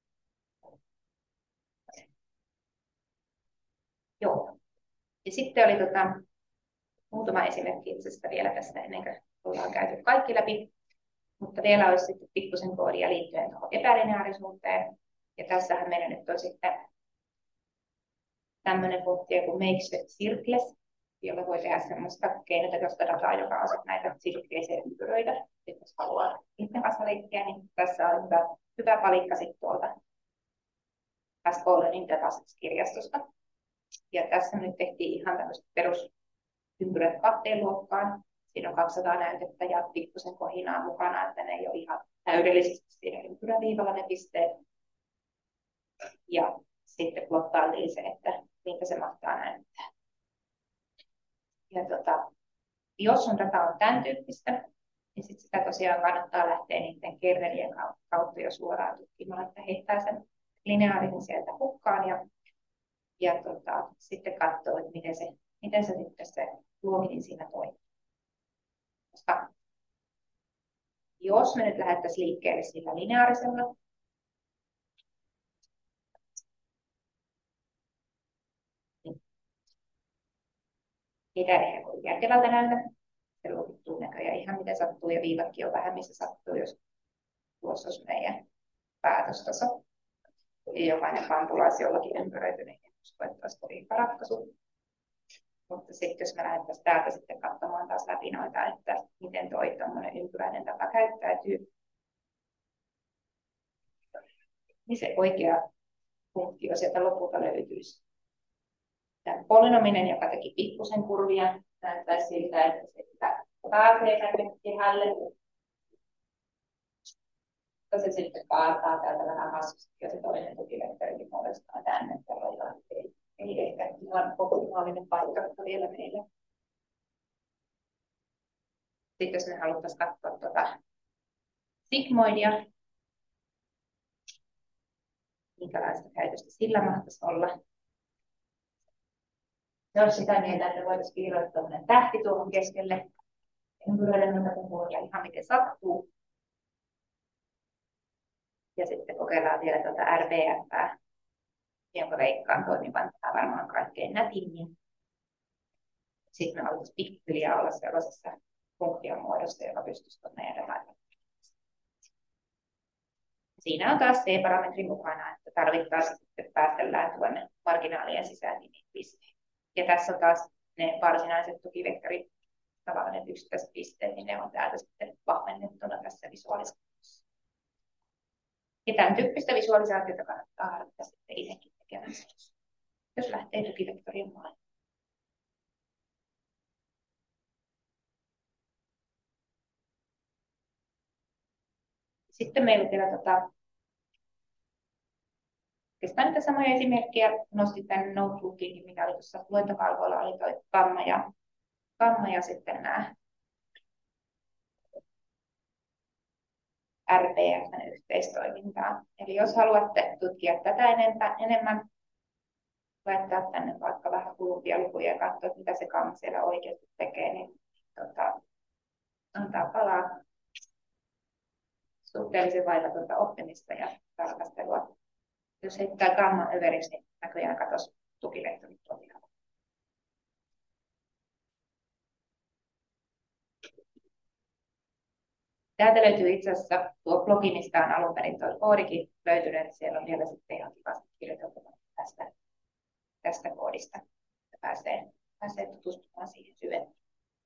Joo. Ja sitten oli tota, muutama esimerkki itsestä vielä tästä ennen kuin ollaan käyty kaikki läpi. Mutta vielä olisi sitten pikkusen koodia liittyen tuohon epälineaarisuuteen. Ja tässähän meillä nyt on sitten tämmöinen funktio kuin make circles, jolla voi tehdä semmoista keinotekoista dataa, joka on sitten näitä sirkkeisiä ympyröitä. Jos haluaa niiden kanssa leikkiä, niin tässä on hyvä, hyvä palikka sitten tuolta Fast Learning Datasets-kirjastosta. Ja tässä nyt tehtiin ihan tämmöiset perusympyrät kahteen luokkaan. Siinä on kaksisataa näytettä ja pikkusen kohinaa mukana, että ne ei ole ihan täydellisesti siinä ympyräviivalla ne pisteet. Ja sitten plottailtiin se, että minkä se mahtaa näyttää. Ja tota, jos sun data on tämän tyyppistä, niin sit sitä tosiaan kannattaa lähteä niiden kernelien kautta jo suoraan tutkimaan, että heittää sen lineaarisen sieltä hukkaan ja, ja tota, sitten katsoo, että miten se, miten se sitten se luokitin siinä toimii. Koska jos me nyt lähdettäisiin liikkeelle sillä lineaarisella, niin niitä ei voi järkevältä näytä. Se luokittuu näköjään ihan miten sattuu ja viivatkin on vähän missä sattuu, jos tuossa olisi meidän päätöstaso. Ja jokainen pampula olisi jollakin ympäröity, niin en usko, että olisi kovin ratkaisu. Mutta sitten jos me lähdettäisiin täältä sitten katsomaan taas läpi noita, että miten tuo ympyräinen data käyttäytyy, niin se oikea funktio sieltä lopulta löytyisi. Tämä polynominen, joka teki pikkusen kurvia, näyttäisi siltä, että se pääsee tänne kehälle. Se sitten kaataa täältä vähän hassusti, ja se toinen tukivektorikin muodostaa tänne. Tällä ei, ei ehkä ihan optimaalinen paikka vielä meillä. Sitten jos me haluttaisiin katsoa tuota sigmoidia, minkälaista käytöstä sillä mahtaisi olla. Se olisi sitä mieltä, että voitaisiin piirrota tähti tuohon keskelle. Ympyröiden myötätunturia ihan miten sattuu. Ja sitten kokeillaan vielä tuota R B F, jonka veikkaan toimivan tämä varmaan kaikkein nätimmin. Sitten me aloitaisiin pikkuhiljaa olla sellaisessa funktion muodossa, joka pystyisi meidän dataa. Siinä on taas C-parametri mukana, että tarvittaessa sitten päästellään tuonne marginaalien sisään niihin pisteisiin. Ja tässä on taas ne varsinaiset tukivektorit, tavallaan yksittäiset pisteet, niin ne on täältä sitten vahvennettuna tässä visualisaatiossa. Ja tämän tyyppistä visualisaatiota kannattaa harjoittaa sitten itsekin tekemään, jos lähtee tukivektorien maailmaan. Sitten meillä vielä tota, oikeastaan niitä samoja esimerkkejä nostin tänne notebookiin, mikä oli tuossa luentokalvoilla, oli toi gamma ja, gamma ja sitten nämä R P F:n yhteistoimintaa. Eli jos haluatte tutkia tätä enempää, enemmän, laittaa tänne vaikka vähän kulumpia lukuja ja katsoa, mitä se gamma siellä oikeasti tekee, niin tota, antaa palaa suhteellisen vaivatonta oppimista ja tarkastelua. Jos heittää gamma överiksi, niin näköjään katosi tukivektorit potilaalla. Täältä löytyy itse asiassa tuo blogi, mistä on alun perin tuo koodikin löytynyt. Siellä on vielä sitten ihan kivasti kirjoitettu tästä, tästä koodista. Pääsee, pääsee tutustumaan siihen syvemmin.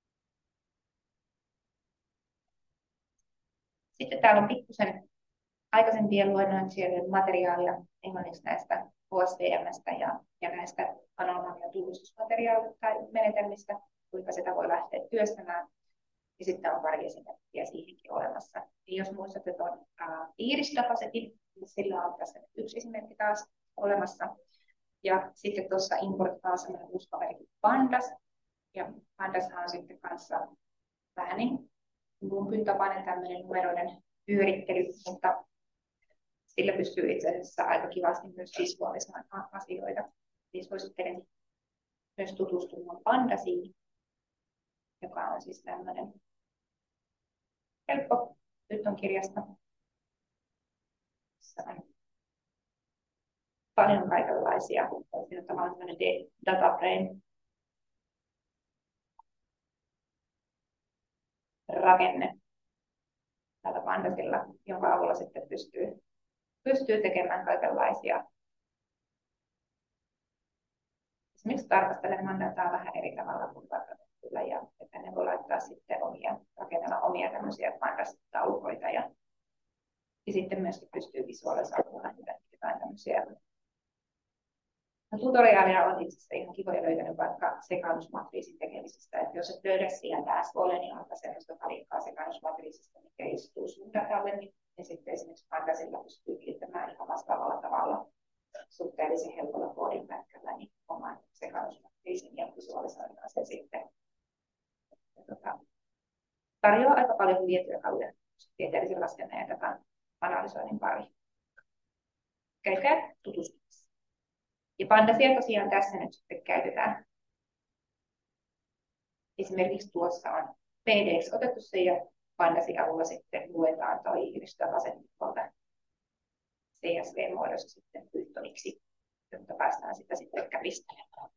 Sitten täällä on pikkusen aikaisempien luennoitsijoiden materiaalia englanniksi näistä H S V M:stä ja, ja näistä anomalian tunnistusmateriaalista tai menetelmistä, kuinka sitä voi lähteä työstämään. Ja sitten on pari esimerkkiä siihenkin olemassa. Ja jos muistatte tuon uh, iiris-datasetin, niin sillä on tässä yksi esimerkki taas olemassa. Ja sitten tuossa importetaan sellainen uusi kaveri kuin Pandas. Ja Pandashan on sitten kanssa vähän niin lumpyn tapainen tämmöinen numeroiden pyörittely, mutta sillä pystyy itse asiassa aika kivasti myös visualisoimaan asioita. Siis suosittelen myös tutustumaan Pandasiin, joka on siis tämmöinen helppo Python kirjasto. Tässä on paljon kaikenlaisia. Siinä on tavallaan tämmöinen data frame rakenne tällä Pandasilla, jonka avulla sitten pystyy, pystyy tekemään kaikenlaisia. Esimerkiksi tarkastelemaan dataa vähän eri tavalla kuin Pandaksilla, ja että ne voi laittaa sitten omia, rakennella omia tämmöisiä Pandas-taulukoita, ja, ja sitten myöskin pystyy visualisoimaan jotain tämmöisiä. No, tutoriaalia on itse asiassa ihan kivoja löytänyt vaikka sekaannusmatriisin tekemisestä, että jos et löydä sieltä S Q L, niin alkaa sellaista valikkaa sekaannusmatriisista, mikä istuu sun datalle, niin sitten esimerkiksi Pandasilla pystyy kehittämään ihan vastaavalla tavalla suhteellisen helpolla koodin pätkällä niin oman sekaannusmatriisin ja visualisoidaan sen sitten. Ja, tota, tarjoaa aika paljon hyviä työkaluja tieteellisen laskennan ja datan analysoinnin pariin. Käykää tutustumassa. Ja Pandasia tosiaan tässä nyt sitten käytetään. Esimerkiksi tuossa on P D X otettu se ja Pandasin avulla sitten luetaan toi iiris-datasetti tuolta C S V-muodossa sitten Pythoniksi, jotta päästään sitä sitten käpistelemaan.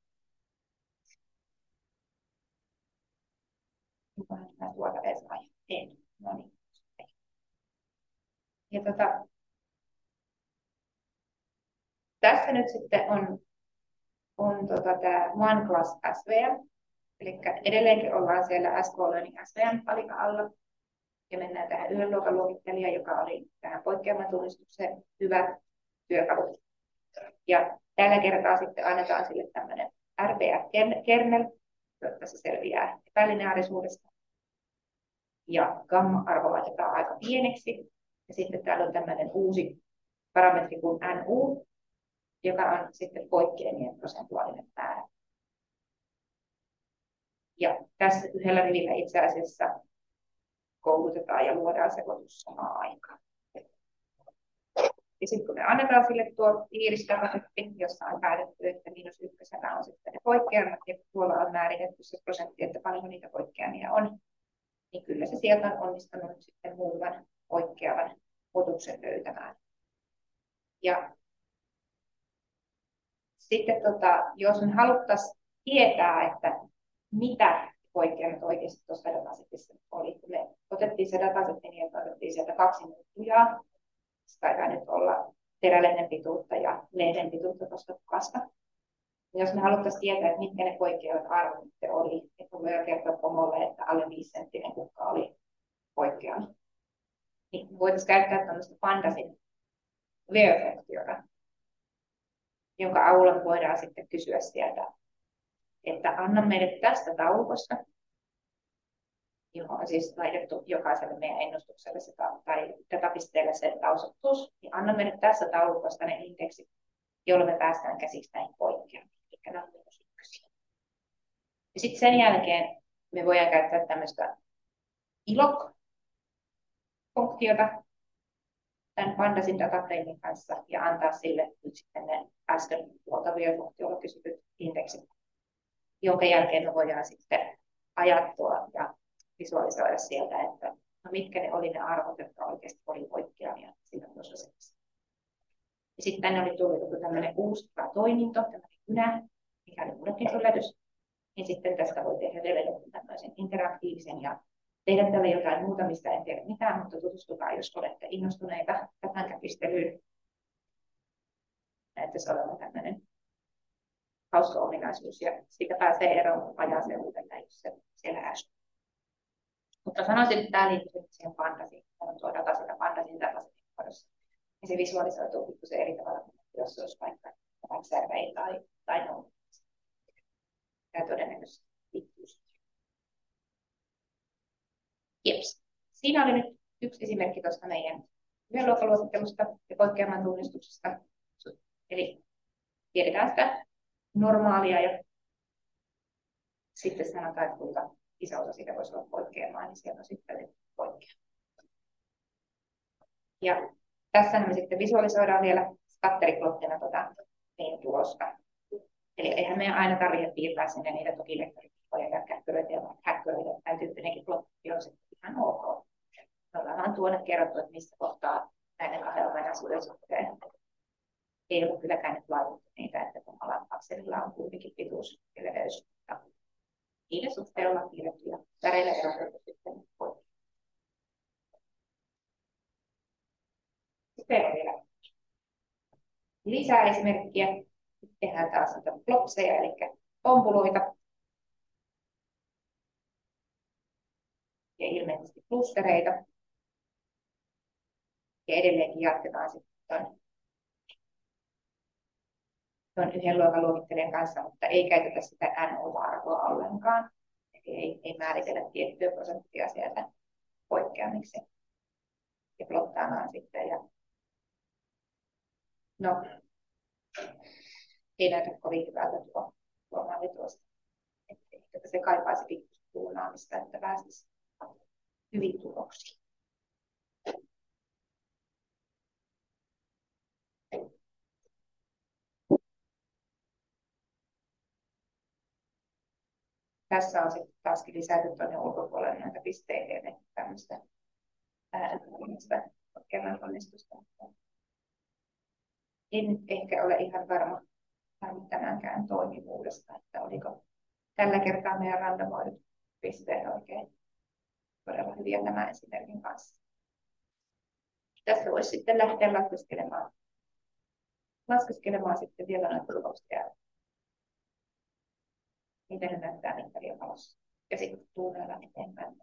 Mä tuota edes vai? En. No niin. Ja tota, tässä nyt sitten on, on tota tämä One Class S V M, eli edelleenkin ollaan siellä S Q Learning S V M-palikan alla, ja mennään tähän yhden luokan luokittelija, joka oli tähän poikkeamatunnistukseen hyvä työkalu. Ja tällä kertaa sitten annetaan sille tämmöinen R B F-kernel, jotta se selviää epälineaarisuudesta. Ja gamma-arvo laitetaan aika pieneksi. Ja sitten täällä on tämmöinen uusi parametri kuin N U, joka on sitten poikkeamien prosentuaalinen määrä. Ja tässä yhdellä rivillä itse asiassa koulutetaan ja luodaan sekoitus samaan aikaan. Ja sitten kun me annetaan sille tuo iiris-datasetti, jossa on päätetty, että miinus ykkösenä on sitten ne poikkeamat, ja tuolla on määritetty se prosentti, että paljon niitä poikkeamia on, niin kyllä se sieltä on onnistunut sitten muuvan poikkeavan otuksen löytämään. Ja sitten tota, jos me haluttaisiin tietää, että mitä poikkeamat oikeasti tuossa datasetissa oli, kun me otettiin se datasetti niin, että otettiin sieltä kaksi muuttujaa, se taitaa nyt olla terälehden pituutta ja lehden pituutta tuosta kukasta. Ja jos me haluttaisiin tietää, että mitkä ne poikkeavat arvot oli, että voidaan kertoa pomolle, että alle viisi senttinen kukka oli poikkeama, niin voitaisiin käyttää tämmöistä pandasin V-funktiota, jonka avulla me voidaan sitten kysyä sieltä, että anna meille tästä taulukosta, johon on siis laitettu jokaiselle meidän ennustukselle se ta- tai datapisteelle se tasoitus, niin anna meille tässä taulukosta ne indeksit, jolloin me päästään käsiksi näihin poikkeamiin, eli nämä on ykkösiä. Ja sitten sen jälkeen me voidaan käyttää tämmöistä I L O C-funktiota tämän pandasin dataframein kanssa ja antaa sille nyt sitten ne äsken luotavien funktiolla kysytyt indeksit, jonka jälkeen me voidaan sitten ajattua ja visualisoida sieltä, että no mitkä ne oli ne arvot, jotka oikeasti oli poikkeamia siinä prosessissa. Ja sitten tänne oli tullut joku tämmöinen uusi toiminto, tämmöinen kynä, mikä oli mullekin yllätys. Niin sitten tästä voi tehdä edelleen tämmöisen interaktiivisen ja tehdä tälle jotain muuta, mistä en tiedä mitään, mutta tutustukaa, jos olette innostuneita tähän käpistelyyn. Että se on tämmöinen hauska ominaisuus ja siitä pääsee eroon, kun ajaa se uudelleen, jos se siellä äsken. Mutta sanoisin, että tämä liittyy siihen fantasiin, on tuo data sitä fantasin datasetin muodossa. Ja se visualisoituu pikkusen eri tavalla, jos se olisi vaikka X R V tai, tai no. Tämä todennäköisesti liittyy siihen. Jeps. Siinä oli nyt yksi esimerkki tuosta meidän yhdenluokkaluokittelusta ja poikkeaman tunnistuksesta. Eli tiedetään sitä normaalia ja sitten sanotaan, että kuinka iso osa siitä voisi olla poikkeamaa, niin siellä on sitten poikkeama. Ja tässä me sitten visualisoidaan vielä skatteriplottina tuota meidän tulosta. Eli eihän meidän aina tarvitse piirtää sinne niitä toki lektorikkoja ja käkkyröitä ja häkkyröitä. Tämä tyyppinenkin plotti on sitten ihan ok. Me ollaan vaan tuonne kerrottu, että missä kohtaa näiden kahden ominaisuuden suhteen ei ole kylläkään nyt laitettu niitä, että kun akselilla on kuitenkin pituus ja leveys. Niiden suhteen ollaan piirretty ja väreillä erotettu sitten pois. Sitten on vielä lisää esimerkkiä. Tehdään taas näitä plopseja, eli pompuloita. Ja ilmeisesti klustereita. Ja edelleenkin jatketaan sitten tuon yhden luokan luokittelijan kanssa, mutta ei käytetä sitä N O-arvoa ollenkaan. Eli ei, ei määritellä tiettyä prosenttia sieltä poikkeamiksi. Ja plottaamaan sitten. Ja no, ei näytä kovin hyvältä tuo, tuo malli tuosta. Että se kaipaisi pikkuista tuunaamista, että pääsisi hyvin tuloksiin. Tässä on sitten taaskin lisätty tuonne ulkopuolelle näitä pisteitä ja tämmöistä kerran onnistusta. En nyt ehkä ole ihan varma tämänkään toimivuudesta, että oliko tällä kertaa meidän randomoidut pisteet oikein todella hyviä tämän esimerkin kanssa. Tästä voisi sitten lähteä laskeskelemaan, laskeskelemaan sitten vielä noita tuloksia. Miten ne näyttää mittarien valossa. Ja sitten tuunnella eteenpäin.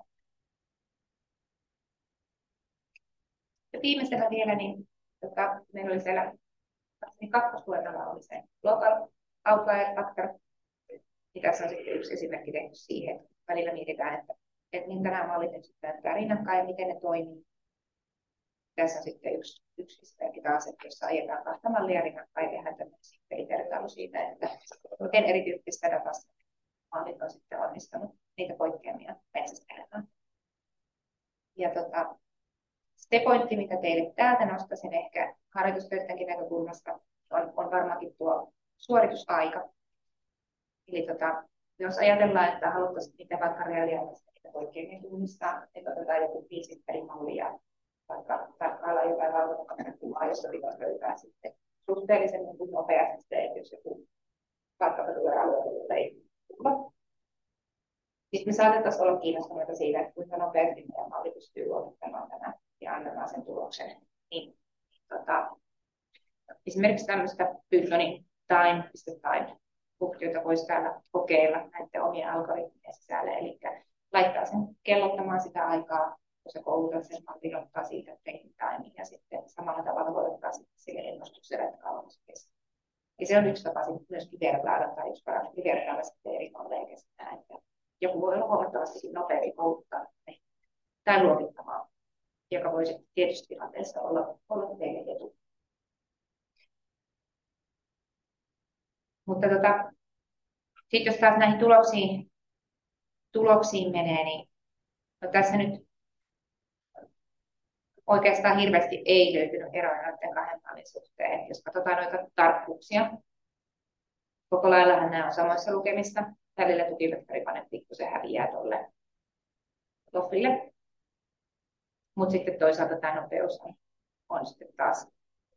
Ja viimeisenä vielä, niin tota, meillä oli siellä niin kakkosluetella oli se local outlier factor. Ja tässä on sitten yksi esimerkki tehty siihen, että välillä mietitään, että, että minkä nämä mallit nyt sitten näyttää rinnakkain ja miten ne toimii. Tässä on sitten yksi, yksi esimerkki taas, että jos ajetaan kahta mallia rinnakkain, tehdään tämmöisiä vertailu siitä, että miten erityyppistä datasta mallit on sitten onnistunut niitä poikkeamia metsästelemään. Ja tota, se pointti, mitä teille täältä nostaisin ehkä harjoitustöidenkin näkökulmasta, on, on varmaankin tuo suoritusaika. Eli tota, jos ajatellaan, että haluttaisiin niitä vaikka reaaliaikaisesti että poikkeamien tunnistaa, että otetaan joku piisittelimalli ja vaikka tarkkaillaan jotain valvontakuvaa, jossa pitäisi löytää sitten suhteellisen niin nopeasti se, että jos joku vaikkapa tulee alueelle ei tulla. Sitten me saatettaisiin olla kiinnostuneita siitä, että kuinka nopeasti meidän malli pystyy luovuttamaan tämän ja antamaan sen tuloksen. Niin, tota, esimerkiksi tämmöistä Pythonin time.time-funktiota voisi täällä kokeilla näiden omien algoritmien sisällä. Eli laittaa sen kellottamaan sitä aikaa, kun se koulutat sen mallin, ottaa siitä training time ja sitten samalla tavalla voi ottaa sille ennustukselle, että kauan se kestää. Ja se on yksi tapa myöskin vertailla tai yksi paras vertailla sitten eri malleja keskenään. Joku voi olla huomattavasti nopeampi kouluttaa tai luovittamaan, joka voisi tietysti tilanteessa olla, olla teille etu. Mutta tota, sitten jos taas näihin tuloksiin, tuloksiin menee, niin no tässä nyt oikeastaan hirveästi ei löytynyt eroja noiden kahden mallin suhteen. Jos katsotaan noita tarkkuuksia, koko laillahan nämä on samoissa lukemissa. Välillä tukivektoripane pikkusen häviää tuolle Loffille. Mutta sitten toisaalta tämä nopeus on, on sitten taas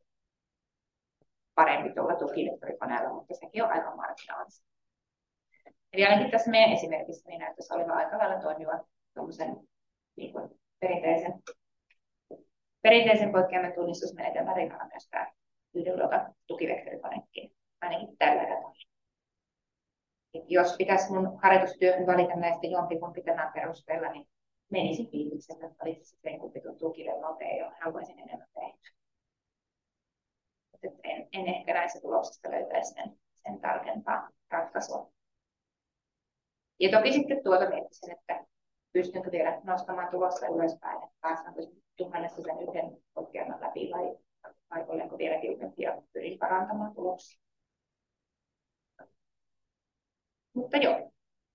parempi tuolla tukivektoripaneella, mutta sekin on aika marginaalista. Eli ainakin tässä meidän esimerkissä niin näyttäisi olevan aika lailla toimiva tuommoisen niin kuin perinteisen, perinteisen poikkeaman tunnistusmenetelmän rinnalla myös tämä yhden luokan tukivektoripanekin, ainakin tällä datalla. Jos pitäisi mun harjoitustyöhön valita näistä jompikumpi tämän perusteella, niin menisin fiiliksellä, että valitsisin sen, kumpi tuntuu kirjoittaa jo, haluaisin enemmän tehdä. En, en ehkä näissä tuloksista löytäisi sen, sen tarkempaa ratkaisua. Ja toki sitten tuota miettisin, että pystynkö vielä nostamaan tulosta ylöspäin, että pääsenkö tuhannessa sen yhden poikkeaman läpi vai, vai olenko vielä tiukempi ja pyrin parantamaan tuloksia. Mutta joo.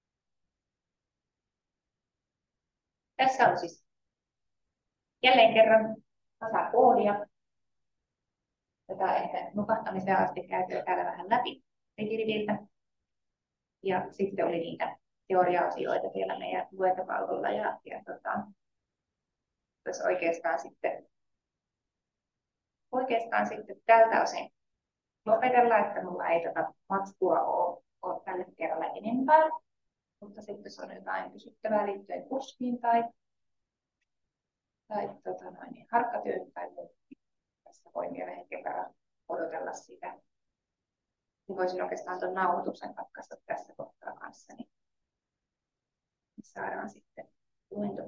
Tässä on siis jälleen kerran osa koodia, jota ehkä nukahtamiseen asti käytyä täällä vähän läpi rikiriviltä. Ja sitten oli niitä teoria-asioita vielä meidän luentopalvelulla. Ja, ja tota, tässä oikeastaan sitten, oikeastaan sitten tältä osin lopetella, että minulla ei tätä matskua ole, ole tälle kerralla enempää. Mutta sitten jos on jotain kysyttävää liittyen kurssiin tai, tai tota noin, niin harkkatyöhön tai muuta, tässä voi vielä hetken verran odotella sitä. Niin voisin oikeastaan tuon nauhoituksen katkaista tässä kohtaa kanssa, niin saadaan sitten luento